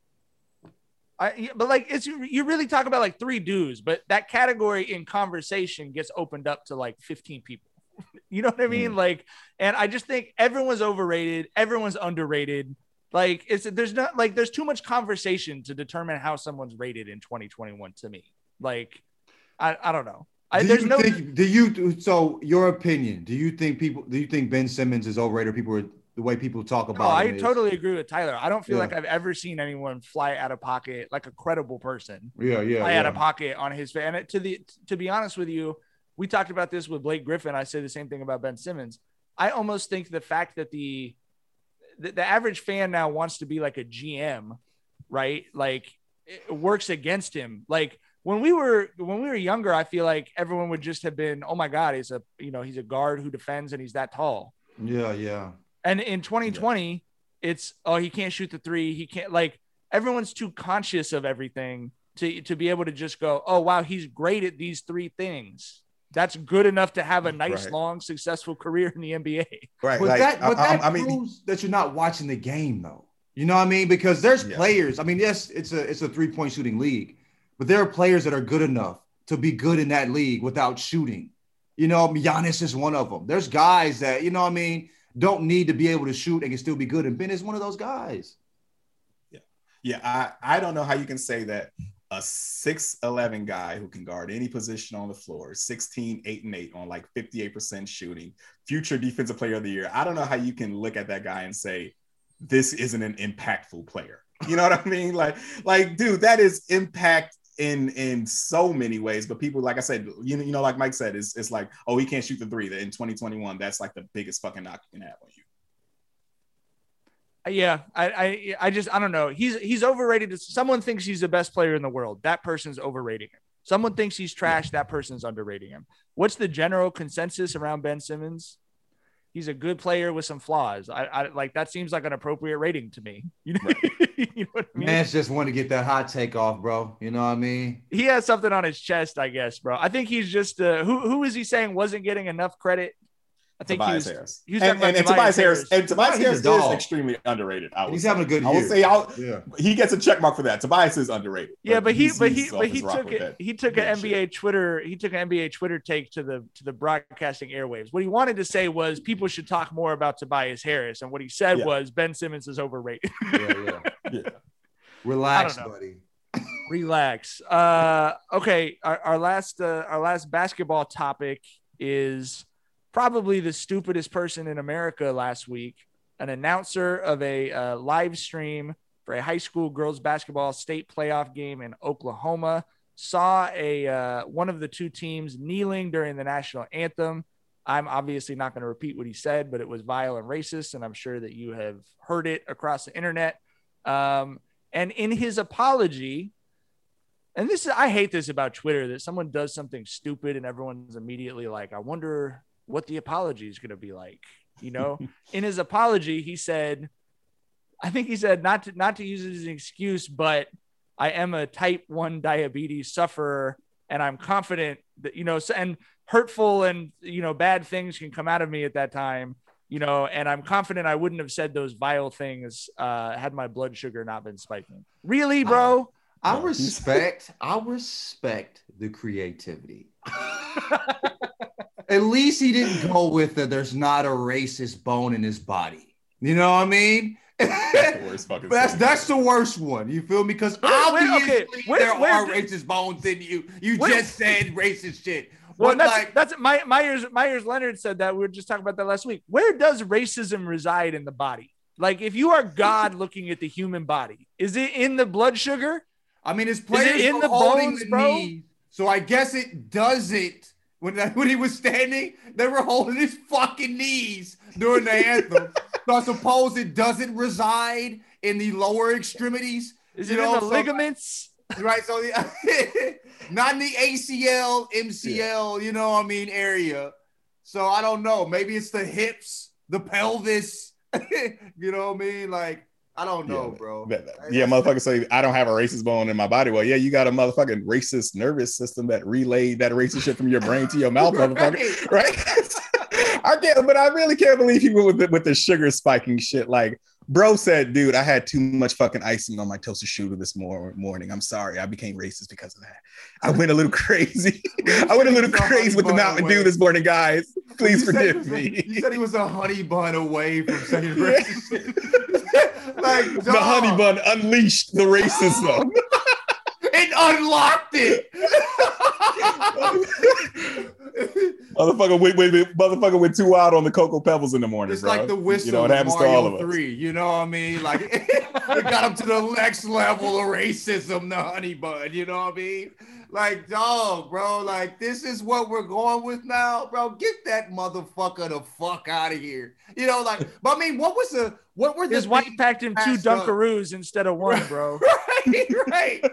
S2: I, but like it's you really talk about like three dudes, but that category in conversation gets opened up to like fifteen people. You know what I mean? Mm. Like, and I just think everyone's overrated, everyone's underrated. Like it's there's not like there's too much conversation to determine how someone's rated in twenty twenty-one to me. Like, I, I don't know. I,
S4: do
S2: there's
S4: you
S2: no.
S4: Think, do you so your opinion? Do you think people? Do you think Ben Simmons is overrated? People are. The way people talk about
S2: no, I
S4: him is,
S2: totally agree with Tyler. I don't feel
S4: yeah.
S2: like I've ever seen anyone fly out of pocket, like a credible person.
S4: Yeah, yeah.
S2: Fly
S4: yeah.
S2: out of pocket on his face. And it, to the to be honest with you, we talked about this with Blake Griffin. I say the same thing about Ben Simmons. I almost think the fact that the the, the average fan now wants to be like a G M, right? Like it works against him. Like when we were when we were younger, I feel like everyone would just have been, oh my God, he's a you know he's a guard who defends and he's that tall.
S4: Yeah, yeah.
S2: And in twenty twenty, yeah. it's, oh, he can't shoot the three. He can't, like, everyone's too conscious of everything to, to be able to just go, oh, wow, he's great at these three things. That's good enough to have a nice, right. long, successful career in the N B A.
S3: Right.
S4: But
S3: like,
S4: that, but
S3: I,
S4: that
S3: I,
S4: proves
S3: I mean,
S4: that you're not watching the game, though. You know what I mean? Because there's
S3: yeah.
S4: players. I mean, yes, it's a it's a three-point shooting league, but there are players that are good enough to be good in that league without shooting. You know, Giannis is one of them. There's guys that, you know what I mean, don't need to be able to shoot and can still be good. And Ben is one of those guys.
S3: Yeah. Yeah. I, I don't know how you can say that a six eleven guy who can guard any position on the floor, sixteen, eight and eight on like fifty-eight percent shooting, future defensive player of the year. I don't know how you can look at that guy and say, this isn't an impactful player. You know what I mean? Like, like, dude, that is impact in in so many ways, but people, like I said, you know, you know, like Mike said, it's it's like, oh, he can't shoot the three. That in twenty twenty-one, that's like the biggest fucking knock you can have on you.
S2: Yeah, I, I, I just, I don't know. He's he's overrated. Someone thinks he's the best player in the world. That person's overrating him. Someone thinks he's trash. That person's underrating him. What's the general consensus around Ben Simmons? He's a good player with some flaws. I, I like that seems like an appropriate rating to me. You know, right. You know what I mean?
S4: Man's just want to get that hot take off, bro. You know what I mean?
S2: He has something on his chest, I guess, bro. I think he's just uh, who who is he saying wasn't getting enough credit? I think
S3: Tobias
S2: he was,
S3: Harris.
S2: He was
S3: and, and, and Tobias Harris, and Tobias Harris is extremely underrated. I would
S4: he's
S3: say.
S4: having a good year.
S3: I would say I'll,
S4: yeah.
S3: he gets a check mark for that. Tobias is underrated.
S2: Yeah, but he,
S3: he's,
S2: but
S3: he's
S2: he, but he took it.
S3: that,
S2: He took an N B A shit. Twitter. He took an N B A Twitter take to the to the broadcasting airwaves. What he wanted to say was people should talk more about Tobias Harris, and what he said yeah. was Ben Simmons is overrated.
S4: yeah, yeah, yeah. Relax, buddy.
S2: Relax. Uh, okay, our, our last uh, our last basketball topic is probably the stupidest person in America last week. An announcer of a uh, live stream for a high school girls basketball state playoff game in Oklahoma saw a uh, one of the two teams kneeling during the national anthem. I'm obviously not going to repeat what he said, but it was vile and racist, and I'm sure that you have heard it across the internet. Um, and in his apology, and this is, I hate this about Twitter, that someone does something stupid and everyone's immediately like, I wonder what the apology is going to be like. You know, in his apology, he said, I think he said not to, not to use it as an excuse, but I am a type one diabetes sufferer and I'm confident that, you know, so, and hurtful and, you know, bad things can come out of me at that time, you know, and I'm confident I wouldn't have said those vile things uh, had my blood sugar not been spiking. Really, bro?
S4: I, I respect, I respect the creativity. At least he didn't go with that. There's not a racist bone in his body. You know what I mean?
S3: That's the worst fucking
S4: that's, that's the worst one. You feel me? Because obviously okay. where, there where, are where, racist bones in you. You where, just said racist shit.
S2: Well, that's like, that's My, Myers Myers Leonard said that. We were just talking about that last week. Where does racism reside in the body? Like, if you are God looking at the human body, is it in the blood sugar?
S4: I mean, his players in the bones, the bro. Knee, so I guess it doesn't. When, when he was standing, they were holding his fucking knees during the anthem. So I suppose it doesn't reside in the lower extremities.
S2: Is it know, in the so, ligaments?
S4: Right. So the, not in the A C L, M C L, yeah. you know what I mean, area. So I don't know. Maybe it's the hips, the pelvis. You know what I mean? Like, I don't know,
S3: yeah,
S4: bro.
S3: That, that, yeah, motherfucker say I don't have a racist bone in my body. Well, yeah, you got a motherfucking racist nervous system that relayed that racist shit from your brain to your mouth, motherfucker. Right? I can't, but I really can't believe he went with the, with the sugar spiking shit. Like, bro said, dude, I had too much fucking icing on my toaster strudel this mor- morning. I'm sorry, I became racist because of that. I went a little crazy. I went a little crazy with the Mountain Dew this morning, guys. Please forgive me.
S4: A, you said he was a honey bun away from saying racist shit. Like, dog.
S3: The honey bun unleashed the racism.
S4: It unlocked it.
S3: motherfucker, went, went, went, motherfucker went too wild on the Cocoa Pebbles in the morning.
S4: It's
S3: bro.
S4: like the whistle. You know, it happens Mario to all of us. three. You know what I mean? Like, it got him to the next level of racism, the honey bun. You know what I mean? Like, dog, bro. Like, this is what we're going with now, bro. Get that motherfucker the fuck out of here. You know, like, but I mean, what was the what were the
S2: his wife packed him two Dunkaroos instead of one, bro.
S4: Right, right.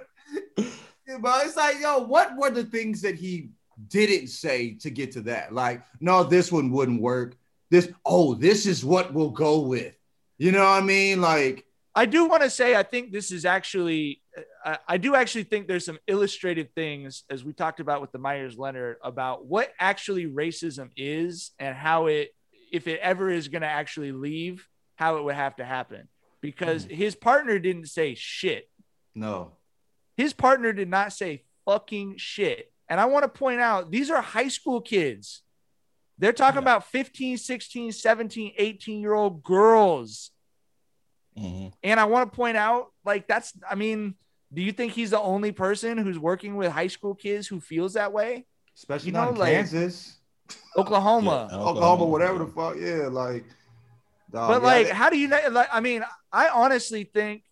S4: But it's like, yo, what were the things that he didn't say to get to that? Like, no, this one wouldn't work. This, oh, this is what we'll go with. You know what I mean? Like,
S2: I do want to say, I think this is actually, I, I do actually think there's some illustrative things, as we talked about with the Myers Leonard, about what actually racism is and how it, if it ever is going to actually leave, how it would have to happen. Because mm. his partner didn't say shit.
S4: No.
S2: His partner did not say fucking shit. And I want to point out, these are high school kids. They're talking yeah. about fifteen, sixteen, seventeen, eighteen year old girls. Mm-hmm. And I want to point out, like, that's, I mean, do you think he's the only person who's working with high school kids who feels that way?
S4: Especially you know, not in like, Kansas.
S2: Oklahoma.
S4: Yeah, Oklahoma, Oklahoma, whatever the fuck. Yeah, like.
S2: Dog, but, like, yeah, how do you, like, I mean, I honestly think,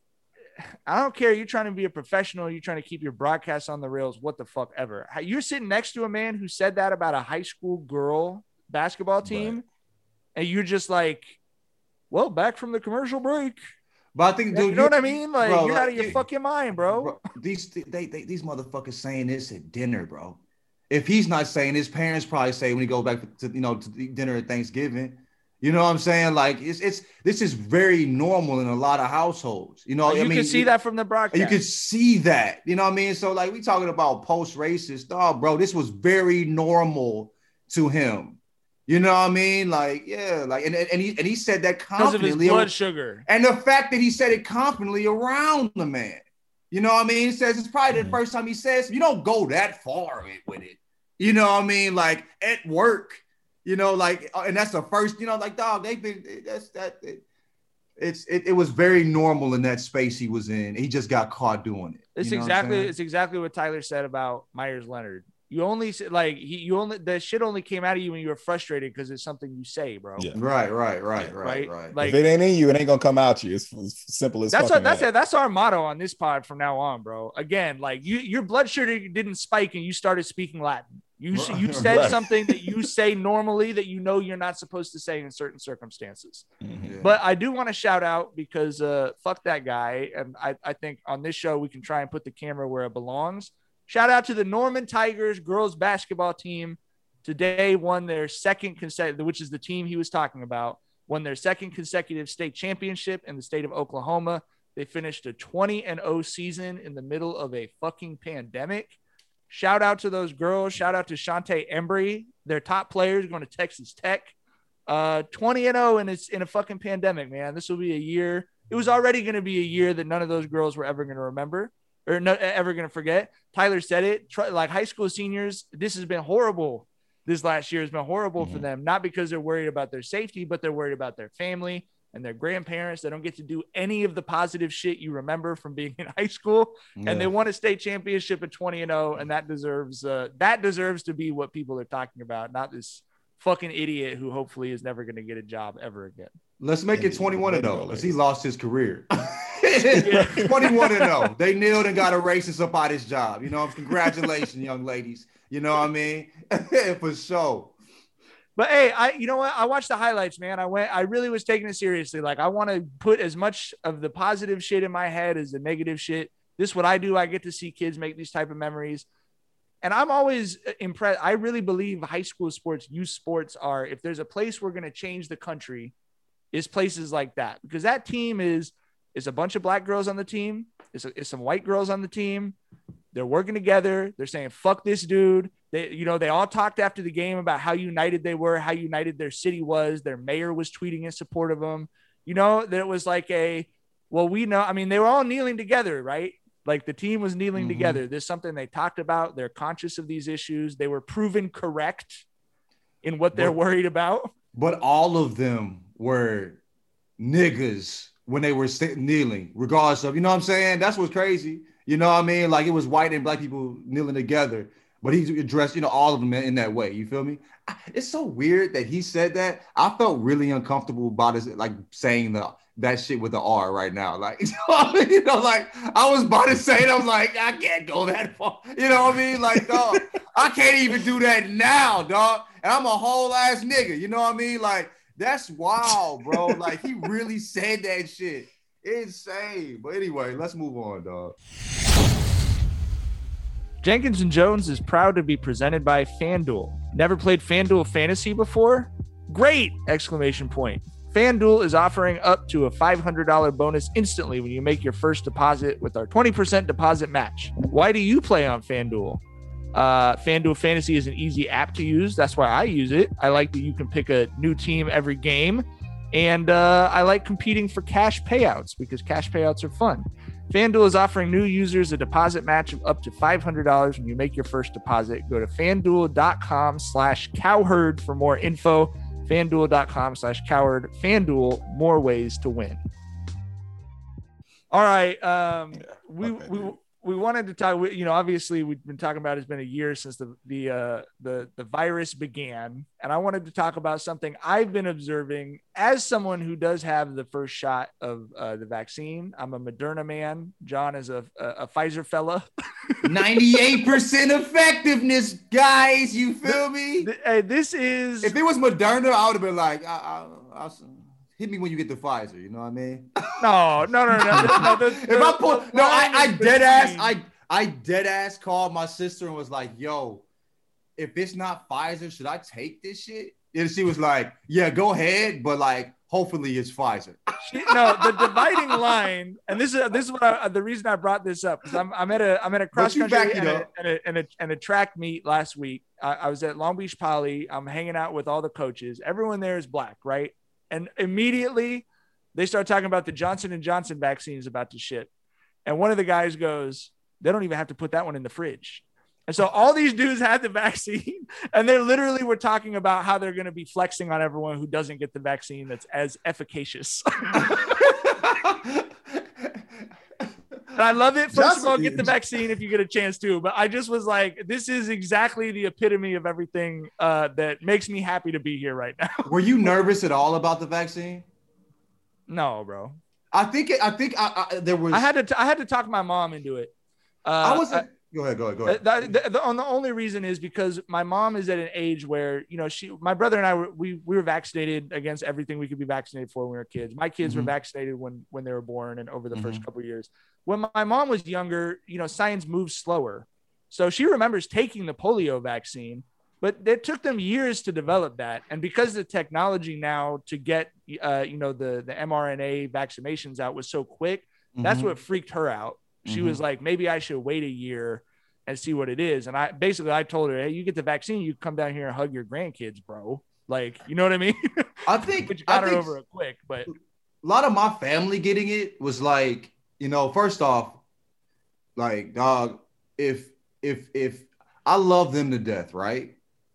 S2: I don't care. You're trying to be a professional. You're trying to keep your broadcast on the rails. What the fuck ever. You're sitting next to a man who said that about a high school girl basketball team. Right. And you're just like, well, back from the commercial break.
S4: But I think, dude,
S2: you know
S4: you,
S2: what I mean? Like, bro, you're like, out of your
S4: it,
S2: fucking mind, bro.
S4: bro these, they, they, these motherfuckers saying this at dinner, bro. If he's not saying, his parents probably say when he goes back to, you know, to dinner at Thanksgiving. You know what I'm saying? Like, it's it's this is very normal in a lot of households. You know,
S2: you
S4: I mean,
S2: can see
S4: it,
S2: that from the broadcast.
S4: You can see that. You know what I mean? So, like, we talking about post-racist. Oh, bro, this was very normal to him. You know what I mean? Like, yeah, like, and, and he and he said that
S2: because of his
S4: confidently.
S2: blood sugar.
S4: And the fact that he said it confidently around the man. You know what I mean? He says it's probably the first time he says, you don't go that far with it. You know what I mean? Like at work, you know, like, and that's the first, you know, like, dog, they've been, that's that. It, it's, it, it was very normal in that space he was in. He just got caught doing it.
S2: It's
S4: you know
S2: exactly, it's exactly what Tyler said about Myers Leonard. You only like he, you only the shit only came out of you when you were frustrated because it's something you say, bro.
S3: Yeah.
S4: Right, right, right, right,
S2: right.
S4: right.
S2: Like,
S3: if it ain't in you, it ain't gonna come out you. It's, it's simple as
S2: that's what that's
S3: that.
S2: it. That's our motto on this pod from now on, bro. Again, like you, your blood sugar didn't spike and you started speaking Latin. You you said
S3: right.
S2: something that you say normally that you know you're not supposed to say in certain circumstances.
S3: Mm-hmm.
S4: Yeah.
S2: But I do want to shout out because uh, fuck that guy, and I I think on this show we can try and put the camera where it belongs. Shout out to the Norman Tigers girls basketball team. Today won their second consecutive, which is the team he was talking about, won their second consecutive state championship in the state of Oklahoma. They finished a twenty and oh season in the middle of a fucking pandemic. Shout out to those girls. Shout out to Shantae Embry, their top players going to Texas Tech. Uh, twenty and oh and it's in a fucking pandemic, man. This will be a year. It was already going to be a year that none of those girls were ever going to remember. Or no, ever going to forget. Tyler said it. Try, like high school seniors, this has been horrible. This last year has been horrible mm-hmm. for them, not because they're worried about their safety, but they're worried about their family and their grandparents. They don't get to do any of the positive shit you remember from being in high school. Yeah. And they won a state championship at twenty and oh, and that deserves uh, that deserves to be what people are talking about, not this fucking idiot who hopefully is never going to get a job ever again.
S4: Let's make it twenty-one and oh because he lost his career. twenty-one and oh. They kneeled and got a racist up out his job. You know, congratulations, young ladies. You know what I mean? For sure.
S2: But hey, I you know what? I watched the highlights, man. I went, I really was taking it seriously. Like, I want to put as much of the positive shit in my head as the negative shit. This is what I do. I get to see kids make these type of memories. And I'm always impressed. I really believe high school sports, youth sports are, if there's a place we're going to change the country, is places like that. Because that team is, is a bunch of black girls on the team. It's, a, it's some white girls on the team. They're working together. They're saying, fuck this dude. They, you know, they all talked after the game about how united they were, how united their city was. Their mayor was tweeting in support of them. You know, there was like a, well, we know, I mean, they were all kneeling together, right? Like the team was kneeling mm-hmm. together. There's something they talked about. They're conscious of these issues. They were proven correct in what they're but, worried about.
S4: But all of them were niggas when they were st- kneeling, regardless of, you know what I'm saying? That's what's crazy. You know what I mean? Like it was white and black people kneeling together, but he addressed, you know, all of them in, in that way. You feel me? It's so weird that he said that. I felt really uncomfortable about it, like saying the that shit with the R right now. Like, you know, like I was about to say it. I was like, I can't go that far. You know what I mean? Like, dog, I can't even do that now, dog. And I'm a whole ass nigga. You know what I mean? Like, that's wild, bro. Like, he really said that shit. Insane. But anyway, let's move on, dog.
S2: Jenkins and Jones is proud to be presented by FanDuel. Never played FanDuel Fantasy before? Great! Exclamation point. FanDuel is offering up to a five hundred dollars bonus instantly when you make your first deposit with our twenty percent deposit match. Why do you play on FanDuel? Uh, FanDuel Fantasy is an easy app to use. That's why I use it. I like that you can pick a new team every game. And uh, I like competing for cash payouts because cash payouts are fun. FanDuel is offering new users a deposit match of up to five hundred dollars when you make your first deposit. Go to FanDuel.com slash cowherd for more info. FanDuel.com slash cowherd. FanDuel, more ways to win. All right. Um, yeah, we, okay, we, we wanted to talk, you know, obviously we've been talking about, it's been a year since the, the, uh, the, the virus began. And I wanted to talk about something I've been observing as someone who does have the first shot of uh, the vaccine. I'm a Moderna man. John is a, a, a Pfizer fella.
S4: ninety-eight percent effectiveness, guys. You feel me?
S2: The, the, uh, this is,
S4: if it was Moderna, I would have been like, I, I, I, hit me when you get the Pfizer. You know what I mean?
S2: No, no, no, no. no the,
S4: if the, I pull, no, I, I dead ass, I, I dead ass called my sister and was like, "Yo, if it's not Pfizer, should I take this shit?" And she was like, "Yeah, go ahead, but like, hopefully it's Pfizer.
S2: She, no, the dividing line, and this is this is what I, the reason I brought this up because I'm I'm at a I'm at a cross country and a, and, a, and, a, and a track meet last week. I, I was at Long Beach Poly. I'm hanging out with all the coaches. Everyone there is black, right? And immediately they start talking about the Johnson and Johnson vaccines about to ship. And one of the guys goes, they don't even have to put that one in the fridge. And so all these dudes had the vaccine and they literally were talking about how they're going to be flexing on everyone who doesn't get the vaccine that's as efficacious. And I love it. First Johnson, of all, get the vaccine if you get a chance to. But I just was like, this is exactly the epitome of everything uh, that makes me happy to be here right now.
S4: Were you nervous at all about the vaccine?
S2: No, bro.
S4: I think it, I think I, I, there was.
S2: I had to. T- I had to talk my mom into it. Uh,
S4: I wasn't. I, Go ahead, go ahead, go ahead.
S2: The, the, the, on the only reason is because my mom is at an age where, you know, she, my brother and I were, we, we were vaccinated against everything we could be vaccinated for when we were kids. My kids mm-hmm. were vaccinated when, when they were born and over the mm-hmm. first couple of years. When my mom was younger, you know, science moves slower. So she remembers taking the polio vaccine, but it took them years to develop that. And because the technology now to get, uh, you know, the, the mRNA vaccinations out was so quick, mm-hmm. that's what freaked her out. She mm-hmm. was like, maybe I should wait a year and see what it is. And I basically, I told her, hey, you get the vaccine, you come down here and hug your grandkids, bro. Like, you know what I mean?
S4: I think,
S2: but you got
S4: I
S2: her
S4: think
S2: over it quick. But
S4: a lot of my family getting it was like, you know, first off, like, dog, if, if, if I love them to death, right?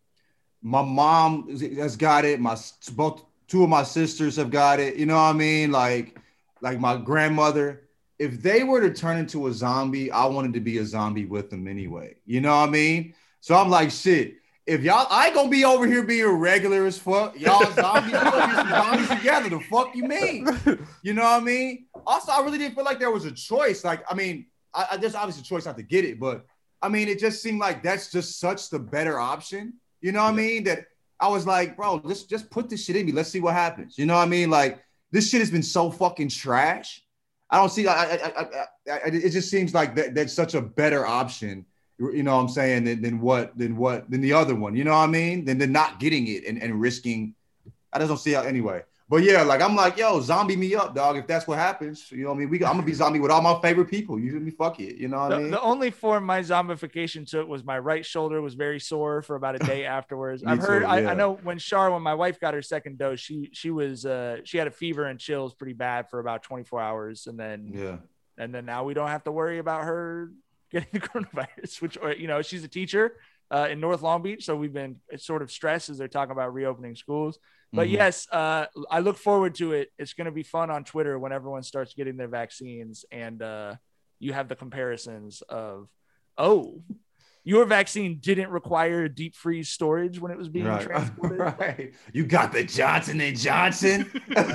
S4: My mom has got it. My both two of my sisters have got it. You know what I mean? Like, like my grandmother. If they were to turn into a zombie, I wanted to be a zombie with them anyway. You know what I mean? So I'm like, shit, if y'all, I ain't gonna be over here being regular as fuck. Y'all zombies, we're gonna be some zombies together. The fuck you mean? You know what I mean? Also, I really didn't feel like there was a choice. Like, I mean, I, I, there's obviously a choice not to get it, but I mean, it just seemed like that's just such the better option. You know what yeah. I mean? That I was like, bro, just, just put this shit in me. Let's see what happens. You know what I mean? Like, this shit has been so fucking trash. I don't see. I, I, I, I, it just seems like that, that's such a better option. You know what I'm saying? Than, than what? Than what? Than the other one. You know what I mean? Than, than not getting it and, and risking. I just don't see how anyway. But yeah, like I'm like, yo, zombie me up, dog. If that's what happens, you know what I mean? We, I'm gonna be zombie with all my favorite people. You feel me? Fuck it. You know what
S2: the,
S4: I mean?
S2: The only form my zombification took was my right shoulder was very sore for about a day afterwards. I've heard. Too, yeah. I, I know when Shar, when my wife got her second dose, she she was uh, she had a fever and chills pretty bad for about twenty-four hours, and then
S4: yeah,
S2: and then now we don't have to worry about her getting the coronavirus. Which, you know, she's a teacher uh, in North Long Beach, so we've been sort of stressed as they're talking about reopening schools. But mm-hmm. yes, uh, I look forward to it. It's going to be fun on Twitter when everyone starts getting their vaccines and uh, you have the comparisons of, oh, your vaccine didn't require deep freeze storage when it was being
S4: right.
S2: transported.
S4: Right. You got the Johnson and Johnson.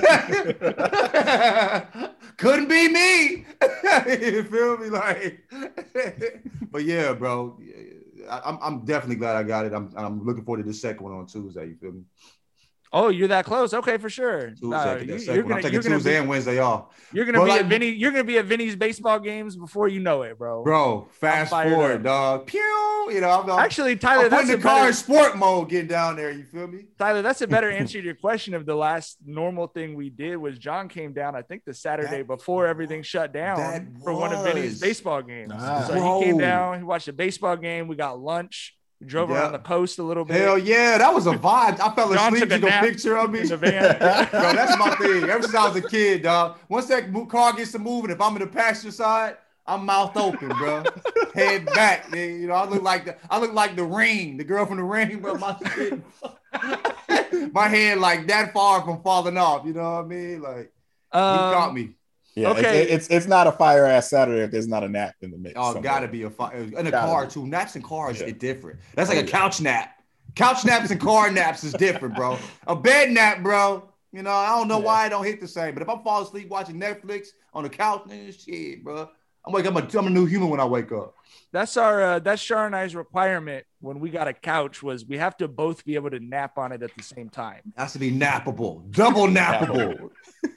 S4: Couldn't be me. You feel me? Like, but yeah, bro, I, I'm I'm definitely glad I got it. I'm I'm looking forward to the second one on Tuesday. You feel me?
S2: Oh, you're that close? Okay, for sure.
S4: Tuesday, uh, you, you're gonna, I'm taking Tuesday be, and Wednesday off.
S2: You're gonna but be like, at Vinny. You're gonna be at Vinny's baseball games before you know it, bro.
S4: Bro, fast forward, up. dog. Pew! You know, I'm, I'm
S2: actually Tyler.
S4: I'm
S2: that's
S4: putting the car better, in sport mode, getting down there. You feel me,
S2: Tyler? That's a better answer to your question. Of the last normal thing we did was John came down. I think the Saturday that, before everything shut down for one of Vinny's baseball games. Nah. So bro. He came down. He watched a baseball game. We got lunch. We drove yeah. around the coast a little bit.
S4: Hell yeah, that was a vibe. I fell
S2: John
S4: asleep.
S2: Took a,
S4: a picture of me.
S2: In the van.
S4: Bro, that's my thing. Ever since I was a kid, dog. Once that car gets to moving, if I'm in the passenger side, I'm mouth open, bro. Head back, man. You know, I look like the I look like the Ring, the girl from the Ring, bro. My shit, my head like that far from falling off. You know what I mean? Like um, he caught me.
S3: Yeah, okay. It's, it's it's not a fire ass Saturday if there's not a nap in the mix.
S4: Oh, somewhere. Gotta be a fire in a car be. Too. Naps and cars yeah. is different. That's like oh, a couch yeah. nap. Couch naps and car naps is different, bro. A bed nap, bro. You know, I don't know yeah. why I don't hit the same. But if I fall asleep watching Netflix on the couch, man, shit, bro. I'm like I'm a I'm a new human when I wake up.
S2: That's our uh, that's Shar and I's requirement when we got a couch was we have to both be able to nap on it at the same time.
S4: It has to be nappable, double nappable.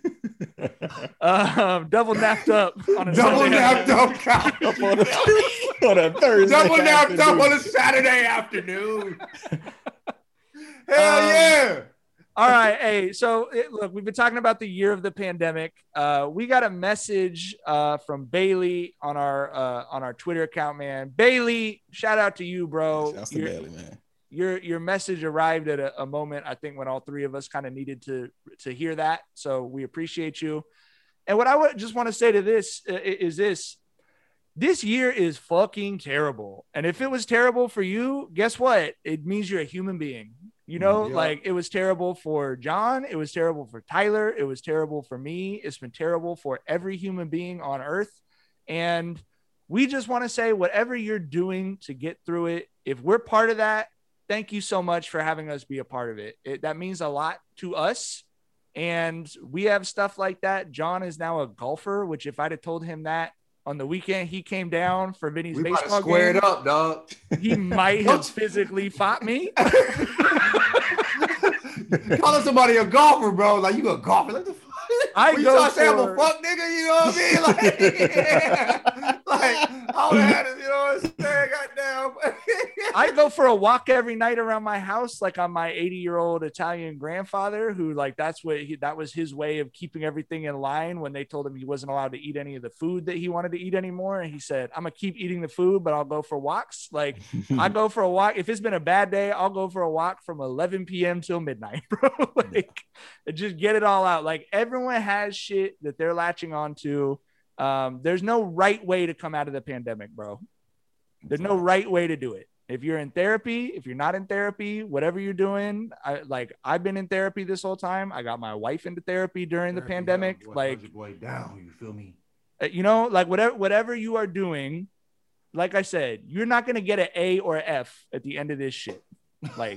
S2: um, double napped up on a
S4: double
S2: Sunday
S4: napped up couch
S3: on, a, on a Thursday.
S4: Double napped up on a Saturday afternoon. Hell um, yeah!
S2: All right. Hey, so it, look, we've been talking about the year of the pandemic. Uh, we got a message uh, from Bailey on our uh, on our Twitter account, man. Bailey, shout out to you, bro.
S3: Shouts to
S2: your,
S3: Bailey, man.
S2: Your your message arrived at a, a moment, I think, when all three of us kind of needed to to hear that. So we appreciate you. And what I would just want to say to this uh, is this. This year is fucking terrible. And if it was terrible for you, guess what? It means you're a human being. You know,
S4: Yeah.
S2: like it was terrible for John. It was terrible for Tyler. It was terrible for me. It's been terrible for every human being on earth. And we just want to say whatever you're doing to get through it, if we're part of that, thank you so much for having us be a part of it. It that means a lot to us. And we have stuff like that. John is now a golfer, which if I'd have told him that on the weekend he came down for Vinny's
S4: We might have
S2: baseball
S4: squared
S2: game,
S4: up, dog.
S2: he might have physically fought me.
S4: Calling somebody a golfer, bro. Like, you a golfer. Like, the fuck?
S2: I
S4: you
S2: go
S4: trying to say I'm a
S2: for-
S4: fuck nigga, you know what I mean? Like, yeah. Like all that is, you know what I'm saying? Goddamn.
S2: I go for a walk every night around my house, like I'm my eighty year old Italian grandfather who, like, that's what he, that was his way of keeping everything in line when they told him he wasn't allowed to eat any of the food that he wanted to eat anymore. And he said, I'm gonna keep eating the food, but I'll go for walks. Like, I go for a walk. If it's been a bad day, I'll go for a walk from eleven p.m. till midnight, bro. Like, just get it all out. Like, everyone has shit that they're latching onto. Um, there's no right way to come out of the pandemic, bro. There's no right way to do it. If you're in therapy, if you're not in therapy, whatever you're doing, I like I've been in therapy this whole time. I got my wife into therapy during the
S4: Therapy,
S2: pandemic.
S4: dog.
S2: Like,
S4: Boys, boy down, you feel me?
S2: uh, you know, like whatever whatever you are doing, like I said, you're not gonna get an A or an F at the end of this shit. Like,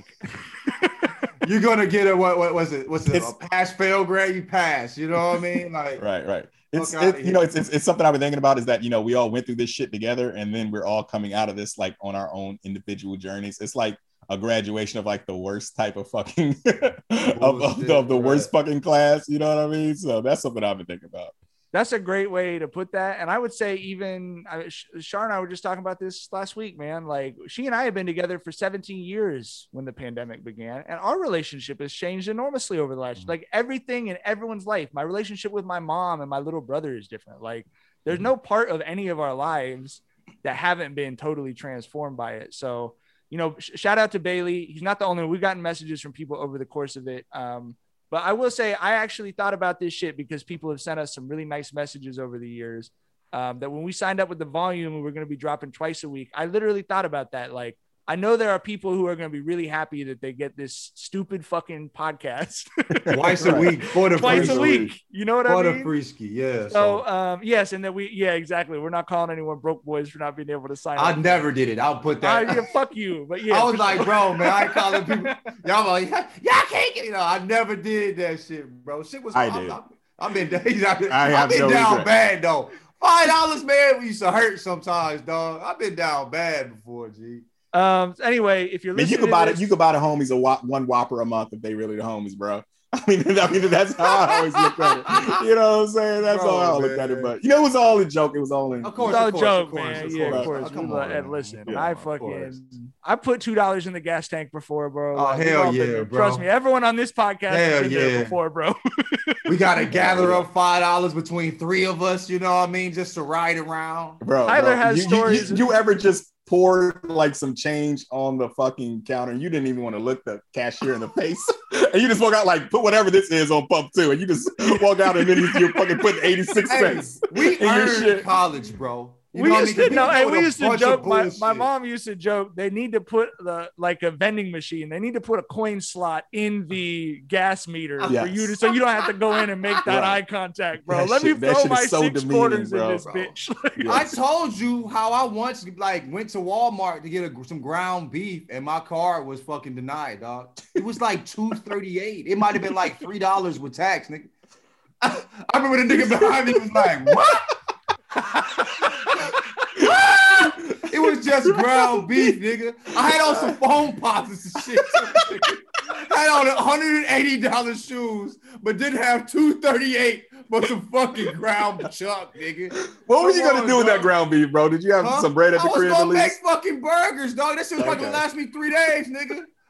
S4: You're gonna get a what? What was it? What's it?
S3: It's-
S4: A pass fail grade? You pass. You know what I mean? Like,
S3: Right, right. It's
S4: Fuck outta
S3: it, you know, it's, it's it's something I've been thinking about is that, you know, we all went through this shit together and then we're all coming out of this like on our own individual journeys. It's like a graduation of like the worst type of fucking of, of, the, of the worst fucking class. You know what I mean? So that's something I've been thinking about.
S2: that's a great way to put that. And I would say even I, Shar and I were just talking about this last week, man. Like, she and I have been together for seventeen years when the pandemic began, and our relationship has changed enormously over the last,
S3: Mhm.
S2: like everything in everyone's life. My relationship with my mom and my little brother is different. Like, there's no part of any of our lives that haven't been totally transformed by it. So, you know, sh- shout out to Bailey. He's not the only one. We've gotten messages from people over the course of it. Um, But I will say, I actually thought about this shit because people have sent us some really nice messages over the years. Um, that when we signed up with the volume, we were going to be dropping twice a week. I literally thought about that. Like, I know there are people who are going to be really happy that they get this stupid fucking podcast
S4: twice a week for the
S2: twice a
S4: free
S2: week. You know what
S4: For
S2: I
S4: the
S2: mean?
S4: freeski, yeah.
S2: So, um, yes, and then we, yeah, exactly. We're not calling anyone broke boys for not being able to sign
S4: I
S2: up.
S4: never did it. I'll put
S2: Uh,
S4: that.
S2: yeah, fuck you. But yeah,
S4: I was
S2: for
S4: like,
S2: sure.
S4: bro, man, I ain't calling people. Y'all like, y'all can't get, you know, I never did that shit, bro. Shit was,
S3: I
S4: I'm-
S3: did.
S4: I'm- I've been, I've been,
S3: I have
S4: I've been
S3: no
S4: down
S3: regret.
S4: bad, though. Five dollars, man, we used to hurt sometimes, dog. I've been down bad before, G.
S2: Um, anyway, if you're
S3: I mean, you
S2: listening
S3: could buy
S2: to
S3: it.
S2: this,
S3: You could buy the homies a whop, one Whopper a month if they really the homies, bro. I mean, I mean that's how I always look at it. You know what I'm saying? That's
S4: Bro,
S3: how I look at it.
S4: man.
S3: But you know, it was all a joke. It was all in.
S4: Of course,
S2: it's all a
S4: of course,
S2: joke,
S4: of course,
S2: man.
S4: of
S2: Yeah, of
S3: course.
S2: course.
S4: Oh, come
S2: We
S4: on,
S2: love- and
S4: man.
S2: listen,
S3: Yeah,
S2: I
S4: of course.
S2: fucking I put two dollars in the gas tank before, bro.
S4: Oh,
S2: Like, we've
S4: hell
S2: all been
S4: yeah,
S2: there.
S4: bro.
S2: Trust me, everyone on this podcast
S4: Hell
S2: has been there
S4: yeah.
S2: before, bro.
S4: We got to gather up five dollars between three of us, you know what I mean? Just to ride around.
S3: Bro,
S2: Tyler
S3: bro,
S2: has
S3: you, you-
S2: stories
S3: You,
S2: of-
S3: you ever just poured like some change on the fucking counter and you didn't even want to look the cashier in the face, and you just walk out like, put whatever this is on pump two, and you just walk out and then you- you're fucking putting eighty-six
S4: Hey,
S3: cents
S4: we
S3: in your
S4: earned
S3: shit.
S4: college, bro. You
S2: we
S4: know what I
S2: used
S4: mean?
S2: to no,
S4: come
S2: hey,
S4: with
S2: we
S4: a
S2: used to
S4: bunch of
S2: joke. My, my
S4: bullshit.
S2: mom used to joke. They need to put the like a vending machine. They need to put a coin slot in the gas meter
S3: Yes.
S2: for you to, so you don't have to go in and make that
S3: Right.
S2: eye contact, bro.
S3: That
S2: Let
S3: shit-
S2: me
S3: that
S2: throw
S3: shit
S2: my
S3: is so
S2: six
S3: demeaning,
S2: quarters in
S3: bro.
S2: this
S4: Bro.
S2: bitch.
S3: Yeah.
S4: I told you how I once like went to Walmart to get a, some ground beef and my card was fucking denied, dog. It was like two thirty-eight. It might have been like three dollars with tax, nigga. I, I remember the nigga behind me was like, "What?" It was just ground beef, nigga. I had on some foam pops and some shit. Too, nigga. I had on one hundred eighty dollars shoes, but didn't have two thirty-eight but some fucking ground chuck, nigga.
S3: What were you
S4: Come
S3: gonna
S4: on,
S3: do with
S4: dog.
S3: that ground beef, bro? Did you have
S4: Huh?
S3: some bread at
S4: I
S3: the
S4: was
S3: crib at
S4: gonna make
S3: least?
S4: fucking burgers, dog. That shit was
S3: Okay.
S4: fucking last me three days, nigga.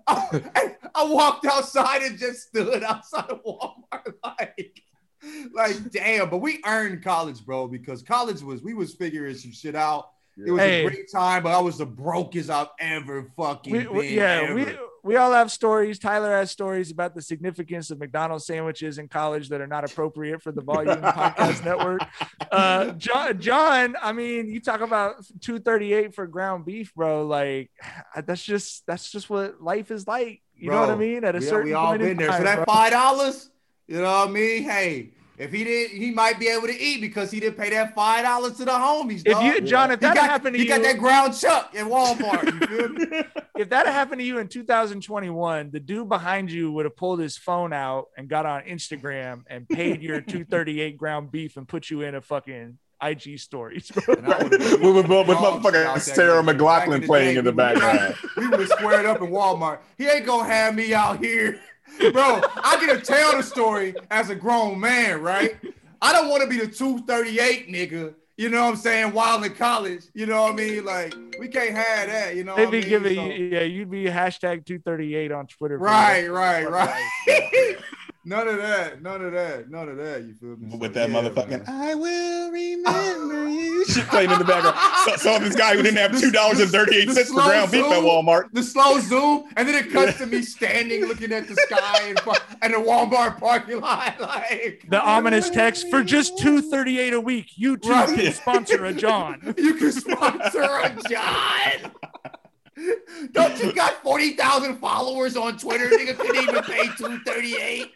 S4: I, I walked outside and just stood outside of Walmart like, like damn. But we earned college, bro, because college was we was figuring some shit out. It was hey. a great time, but I was the brokest I've ever fucking
S2: we,
S4: been.
S2: We, yeah,
S4: ever.
S2: we we all have stories. Tyler has stories about the significance of McDonald's sandwiches in college that are not appropriate for the Volume Podcast Network. Uh, John, John, I mean, you talk about two thirty-eight for ground beef, bro. Like that's just that's just what life is like. You bro, know what I mean? At a
S4: we,
S2: certain
S4: we all
S2: point
S4: been
S2: in
S4: there.
S2: time,
S4: so that
S2: bro.
S4: five dollars, you know what I mean? Hey. If he didn't, he might be able to eat because he didn't pay that five dollars to the homies. Dog.
S2: If you, John, if that
S4: got,
S2: happened to
S4: he
S2: you,
S4: he got that ground chuck in Walmart. You feel me?
S2: If that happened to you in two thousand twenty-one, the dude behind you would have pulled his phone out and got on Instagram and paid your two thirty-eight ground beef and put you in a fucking I G stories. Bro.
S3: with with, with motherfucking Sarah McLachlan playing in the background.
S4: We would have squared up in Walmart. He ain't gonna have me out here, bro. I get to tell the story as a grown man, right? I don't want to be the two thirty-eight nigga, you know what I'm saying, while in college. You know what I mean? Like, we can't have that, you know what I mean?
S2: Giving,
S4: so,
S2: yeah, you'd be hashtag two thirty-eight on Twitter.
S4: Right, right, right. None of that. None of that. None of that. You feel me?
S3: With
S4: so,
S3: that
S4: yeah,
S3: motherfucking,
S4: man.
S3: I will remember you. Shit playing in the background. So, so this guy who didn't have two dollars and thirty-eight cents for ground beef at Walmart.
S4: The slow zoom, and then it cuts to me standing looking at the sky and, and the Walmart parking lot. Like
S2: the ominous text for just two thirty-eight a week. You too right. can sponsor a John.
S4: You can sponsor a John. Don't you got forty thousand followers on Twitter? Nigga couldn't even pay two thirty-eight.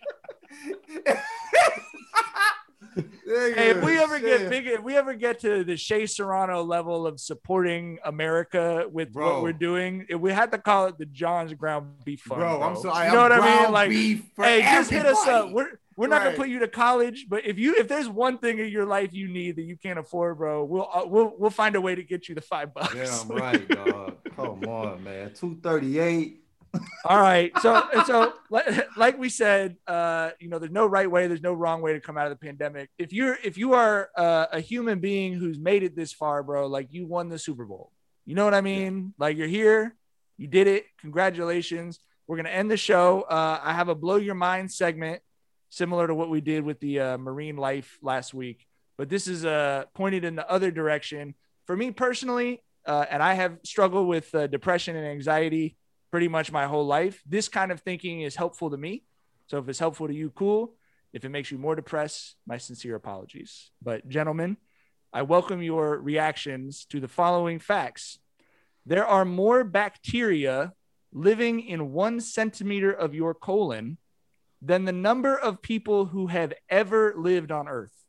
S2: Hey, if we ever get big, if we ever get to the Shea Serrano level of supporting America with bro. what we're doing, if we had to call it the John's Ground Beef Fund.
S4: Bro,
S2: bro.
S4: I'm sorry.
S2: You know
S4: I'm
S2: what I mean? Like, hey, just
S4: everybody.
S2: hit us up. We're we're not
S4: right.
S2: gonna put you to college, but if you if there's one thing in your life you need that you can't afford, bro, we'll uh, we'll we'll find a way to get you the five bucks.
S4: Yeah, I'm right, dog. Come on, man. two thirty-eight.
S2: All right. So, so like we said, uh, you know, there's no right way, there's no wrong way to come out of the pandemic. If you're, if you are uh, a human being who's made it this far, bro, like you won the Super Bowl, you know what I mean? Yeah. Like you're here, you did it. Congratulations. We're going to end the show. Uh, I have a blow your mind segment similar to what we did with the uh, marine life last week, but this is uh, pointed in the other direction for me personally. Uh, and I have struggled with uh, depression and anxiety pretty much my whole life. This kind of thinking is helpful to me. So if it's helpful to you, cool. If it makes you more depressed, my sincere apologies. But gentlemen, I welcome your reactions to the following facts. There are more bacteria living in one centimeter of your colon than the number of people who have ever lived on Earth.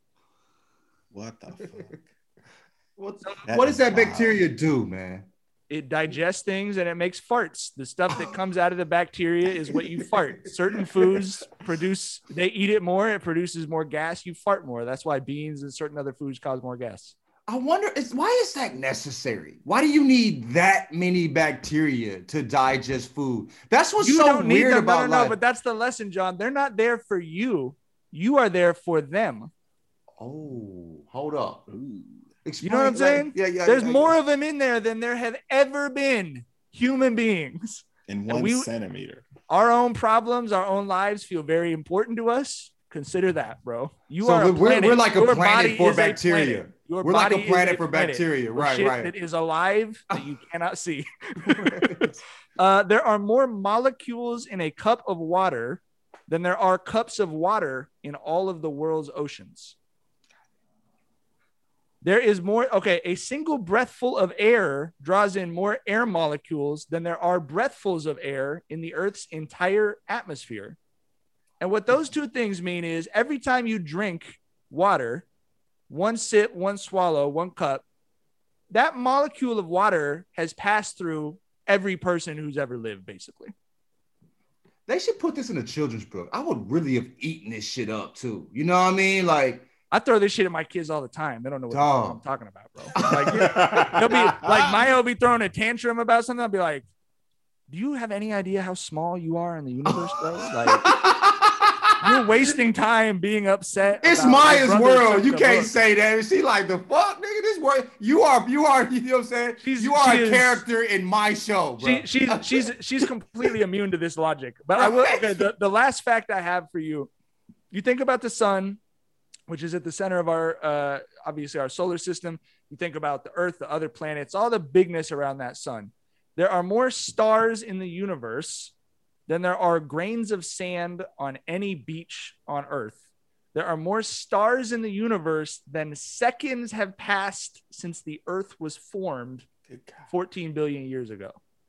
S3: What the fuck?
S4: What's, what does that wild. bacteria do, man?
S2: It digests things and it makes farts. The stuff that comes out of the bacteria is what you fart. Certain foods produce, they eat it more, it produces more gas, you fart more. That's why beans and certain other foods cause more gas.
S4: I wonder, is why is that necessary? Why do you need that many bacteria to digest food? That's what's
S2: you
S4: so
S2: don't need
S4: weird
S2: them.
S4: about
S2: no, no,
S4: life.
S2: no, but that's the lesson, John. They're not there for you. You are there for them.
S4: Oh, hold up.
S3: Ooh.
S2: Explain, you know what I'm saying?
S4: Like, yeah, yeah.
S2: There's
S4: yeah,
S2: more
S4: yeah.
S2: of them in there than there have ever been human beings.
S3: In one
S2: we,
S3: centimeter.
S2: Our own problems, our own lives feel very important to us. Consider that, bro. You
S4: so
S2: are a
S4: we're,
S2: planet.
S4: we're like a
S2: Your
S4: planet for
S2: a
S4: bacteria.
S2: Planet. Your
S4: we're like a planet
S2: a
S4: for
S2: planet
S4: bacteria.
S2: for
S4: Right,
S2: shit
S4: right.
S2: That is alive that you cannot see. uh, there are more molecules in a cup of water than there are cups of water in all of the world's oceans. There is more. Okay, a single breathful of air draws in more air molecules than there are breathfuls of air in the Earth's entire atmosphere. And what those two things mean is every time you drink water, one sip, one swallow, one cup, that molecule of water has passed through every person who's ever lived, basically.
S4: They should put this in a children's book. I would really have eaten this shit up too. You know what I mean? Like,
S2: I throw this shit at my kids all the time. They don't know what I'm talking about, bro. Like, yeah, they'll be like, Maya will be throwing a tantrum about something. I'll be like, "Do you have any idea how small you are in the universe, bro? Like, you're wasting time being upset.
S4: It's
S2: about
S4: Maya's
S2: your brother
S4: world.
S2: took
S4: You
S2: the
S4: can't
S2: book.
S4: say that. She like the fuck, nigga. This world. You are, you are. You know what I'm saying?
S2: She's-
S4: you are
S2: she
S4: a
S2: is-
S4: character in my show, bro.
S2: She, she's she's she's completely immune to this logic. But I will. Okay, the, the last fact I have for you: you think about the sun, which is at the center of our uh, obviously our solar system. You think about the Earth, the other planets, all the bigness around that sun. There are more stars in the universe than there are grains of sand on any beach on Earth. There are more stars in the universe than seconds have passed since the Earth was formed fourteen billion years ago.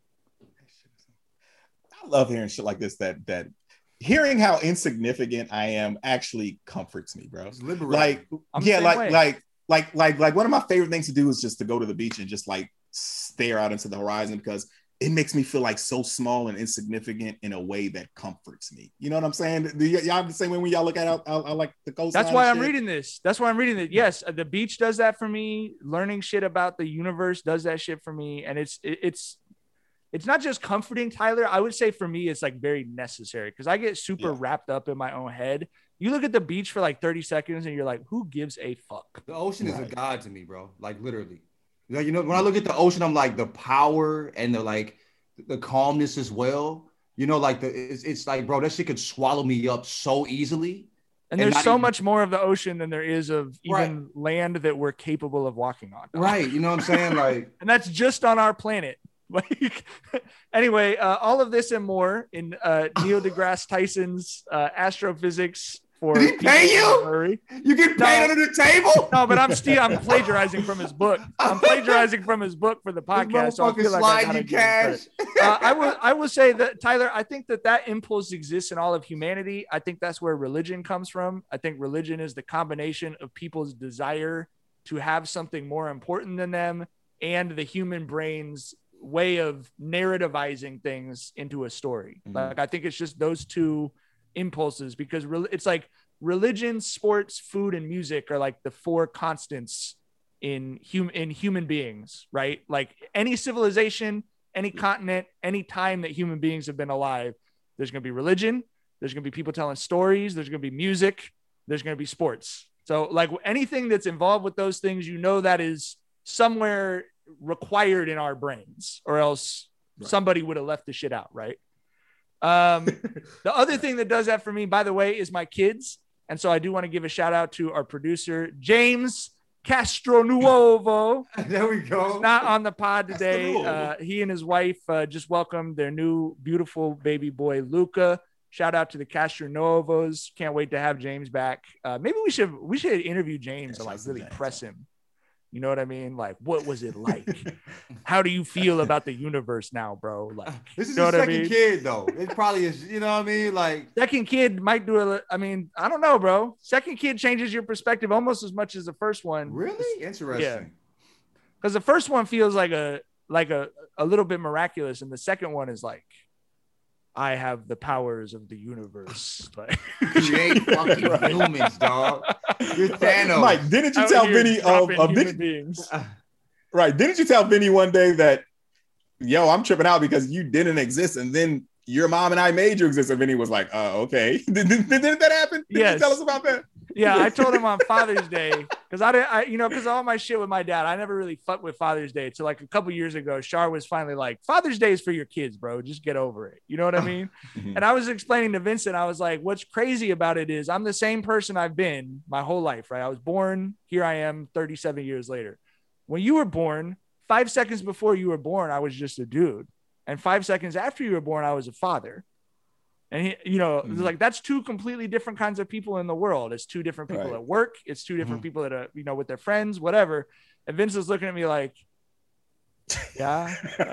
S3: I love hearing shit like this. That that hearing how insignificant I am actually comforts me, bro.
S4: It's liberating.
S3: Like,
S2: I'm the
S3: yeah,
S2: same
S3: like
S2: way.
S3: like like like like one of my favorite things to do is just to go to the beach and just like stare out into the horizon, because it makes me feel like so small and insignificant in a way that comforts me. You know what I'm saying? Do y- y'all the same way when y'all look at out, out, out like the coast?
S2: That's why I'm reading this. That's why I'm reading it. Yes, the beach does that for me. Learning shit about the universe does that shit for me, and it's it, it's it's not just comforting, Tyler. I would say for me, it's like very necessary because I get super
S3: Yeah.
S2: wrapped up in my own head. You look at the beach for like thirty seconds, and you're like, "Who gives a fuck?"
S4: The ocean is a
S3: Right.
S4: god to me, bro. Like literally. Like, you know, when I look at the ocean, I'm like the power and the like the calmness as well. You know, like the it's, it's like, bro, that shit could swallow me up so easily.
S2: And
S4: And
S2: there's
S4: not
S2: so
S4: even-
S2: much more of the ocean than there is of even
S4: Right.
S2: land that we're capable of walking on.
S4: Right. You know what I'm saying? Like,
S2: And that's just on our planet. Like, anyway, uh, all of this and more in uh, Neil deGrasse Tyson's uh, Astrophysics for
S4: Did he pay
S2: People in
S4: you?
S2: a Hurry.
S4: you get paid
S2: No.
S4: under the table?
S2: No, but I'm still I'm plagiarizing from his book. I'm plagiarizing from his book for the
S4: This
S2: podcast. So I
S4: motherfucker
S2: feel like I
S4: slide
S2: gotta
S4: you
S2: give him credit.
S4: cash.
S2: uh, I will I will say that, Tyler, I think that that impulse exists in all of humanity. I think that's where religion comes from. I think religion is the combination of people's desire to have something more important than them and the human brain's way of narrativizing things into a story.
S3: Mhm.
S2: Like, I think it's just those two impulses, because re- it's like religion, sports, food, and music are like the four constants in hum- in human beings, right? Like any civilization, any continent, any time that human beings have been alive, there's going to be religion, there's going to be people telling stories, there's going to be music, there's going to be sports. So like anything that's involved with those things, you know, that is somewhere required in our brains, or else
S3: Right.
S2: somebody would have left the shit out, right? Um, the other thing that does that for me, by the way, is my kids. And so I do want to give a shout out to our producer, James Castronuovo.
S4: There we go.
S2: He's not on the pod today.
S3: Castronuovo.
S2: Uh, he and his wife uh, just welcomed their new beautiful baby boy, Luca. Shout out to the Castronuovos. Can't wait to have James back. Uh, maybe we should we should interview James
S3: Yeah,
S2: and like
S3: shout out to
S2: really
S3: James.
S2: press him. You know what I mean? Like, what was it like? How do you feel about the universe now, bro? Like,
S4: This is
S2: You know
S4: his
S2: what I
S4: second
S2: mean?
S4: kid, though. It probably is, you know what I mean? Like,
S2: second kid might do a. I mean, I don't know, bro. Second kid changes your perspective almost as much as the first one.
S4: really? Interesting.
S2: Because the first one feels like a like a a little bit miraculous, and the second one is like, I have the powers of the universe. Like,
S4: Create fucking humans, dog. You're Thanos.
S3: Mike, didn't you
S2: out
S3: tell
S2: here
S3: Vinny of,
S2: dropping
S3: of
S2: human
S3: did,
S2: beings?
S3: right? Didn't you tell Vinny one day that, yo, I'm tripping out because you didn't exist, and then your mom and I made you exist, and Vinny was like, "Oh, okay." did, did, didn't that happen? Did
S2: Yes.
S3: you tell us about that?
S2: Yeah, I told him on Father's Day because I didn't, I, you know, because all my shit with my dad, I never really fucked with Father's Day. So like a couple years ago, Shar was finally like, Father's Day is for your kids, bro. Just get over it. You know what I mean?
S3: Mhm.
S2: And I was explaining to Vincent, I was like, what's crazy about it is I'm the same person I've been my whole life, right? I was born, here I am thirty-seven years later. When you were born, five seconds before you were born, I was just a dude. And five seconds after you were born, I was a father. And he, you know,
S3: Mhm.
S2: like that's two completely different kinds of people in the world. It's two different people
S3: Right.
S2: at work. It's two different people that are, you know, with their friends, whatever. And Vince is looking at me like, yeah.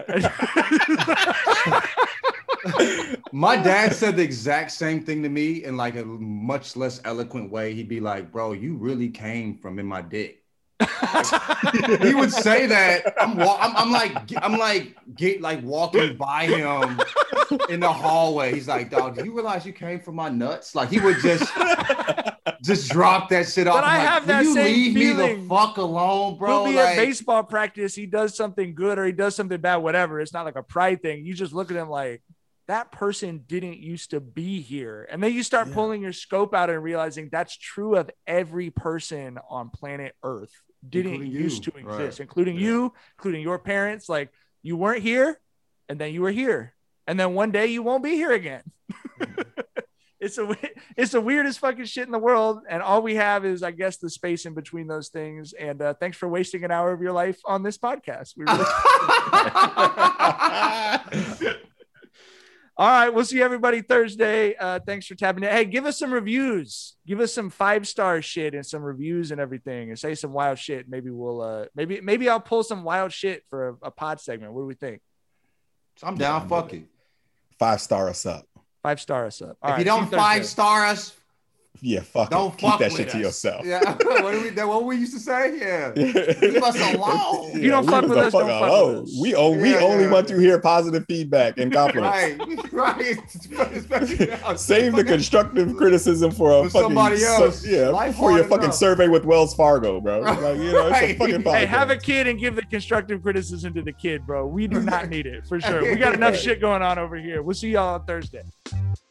S4: My dad said the exact same thing to me in like a much less eloquent way. He'd be like, bro, you really came from in my dick. He would say that. I'm, wa- I'm, I'm like, I'm like, get like walking by him in the hallway. He's like, dog, do you realize you came from my nuts? Like he would just, just drop that shit off.
S2: But I
S4: I'm like,
S2: have
S4: "Will
S2: that
S4: you
S2: same
S4: leave me
S2: feeling."
S4: the fuck alone, bro.
S2: He'll be
S4: Like,
S2: at baseball practice. He does something good or he does something bad, whatever. It's not like a pride thing. You just look at him like, that person didn't used to be here. And then you start yeah. pulling your scope out and realizing that's true of every person on planet Earth. Didn't including used you. to exist, right. including yeah. you, including your parents. Like, you weren't here, and then you were here, and then one day you won't be here again. It's a it's the weirdest fucking shit in the world, and all we have is, I guess, the space in between those things. And uh, thanks for wasting an hour of your life on this podcast. We really- All right, we'll see everybody Thursday. Uh, thanks for tapping in. Hey, give us some reviews. Give us some five star shit and some reviews and everything, and say some wild shit. Maybe we'll uh, maybe maybe I'll pull some wild shit for a, a pod segment. What do we think?
S4: I'm down. Fuck it.
S3: Five star us up.
S2: Five star us up. All
S4: if
S2: right,
S4: you don't five star us,
S3: yeah, fuck
S4: don't
S3: it.
S4: fuck
S3: Keep that
S4: with
S3: shit
S4: us.
S3: to yourself.
S4: Yeah, what do we? What we used to say? Yeah, leave us alone.
S2: If you don't fuck with us, don't fuck
S3: alone.
S2: with us.
S3: We oh, we
S4: Yeah,
S3: only
S4: yeah.
S3: want to hear positive feedback and compliments.
S4: Right, right. Especially now.
S3: Save the constructive criticism for a
S4: For
S3: fucking
S4: somebody else.
S3: So, yeah,
S4: Life
S3: for your
S4: hard
S3: fucking
S4: enough.
S3: survey with Wells Fargo, bro. Like, you know, it's a
S4: Right.
S3: fucking podcast.
S2: Hey, have a kid and give the constructive criticism to the kid, bro. We do not need it for sure. We got enough shit going on over here. We'll see y'all on Thursday.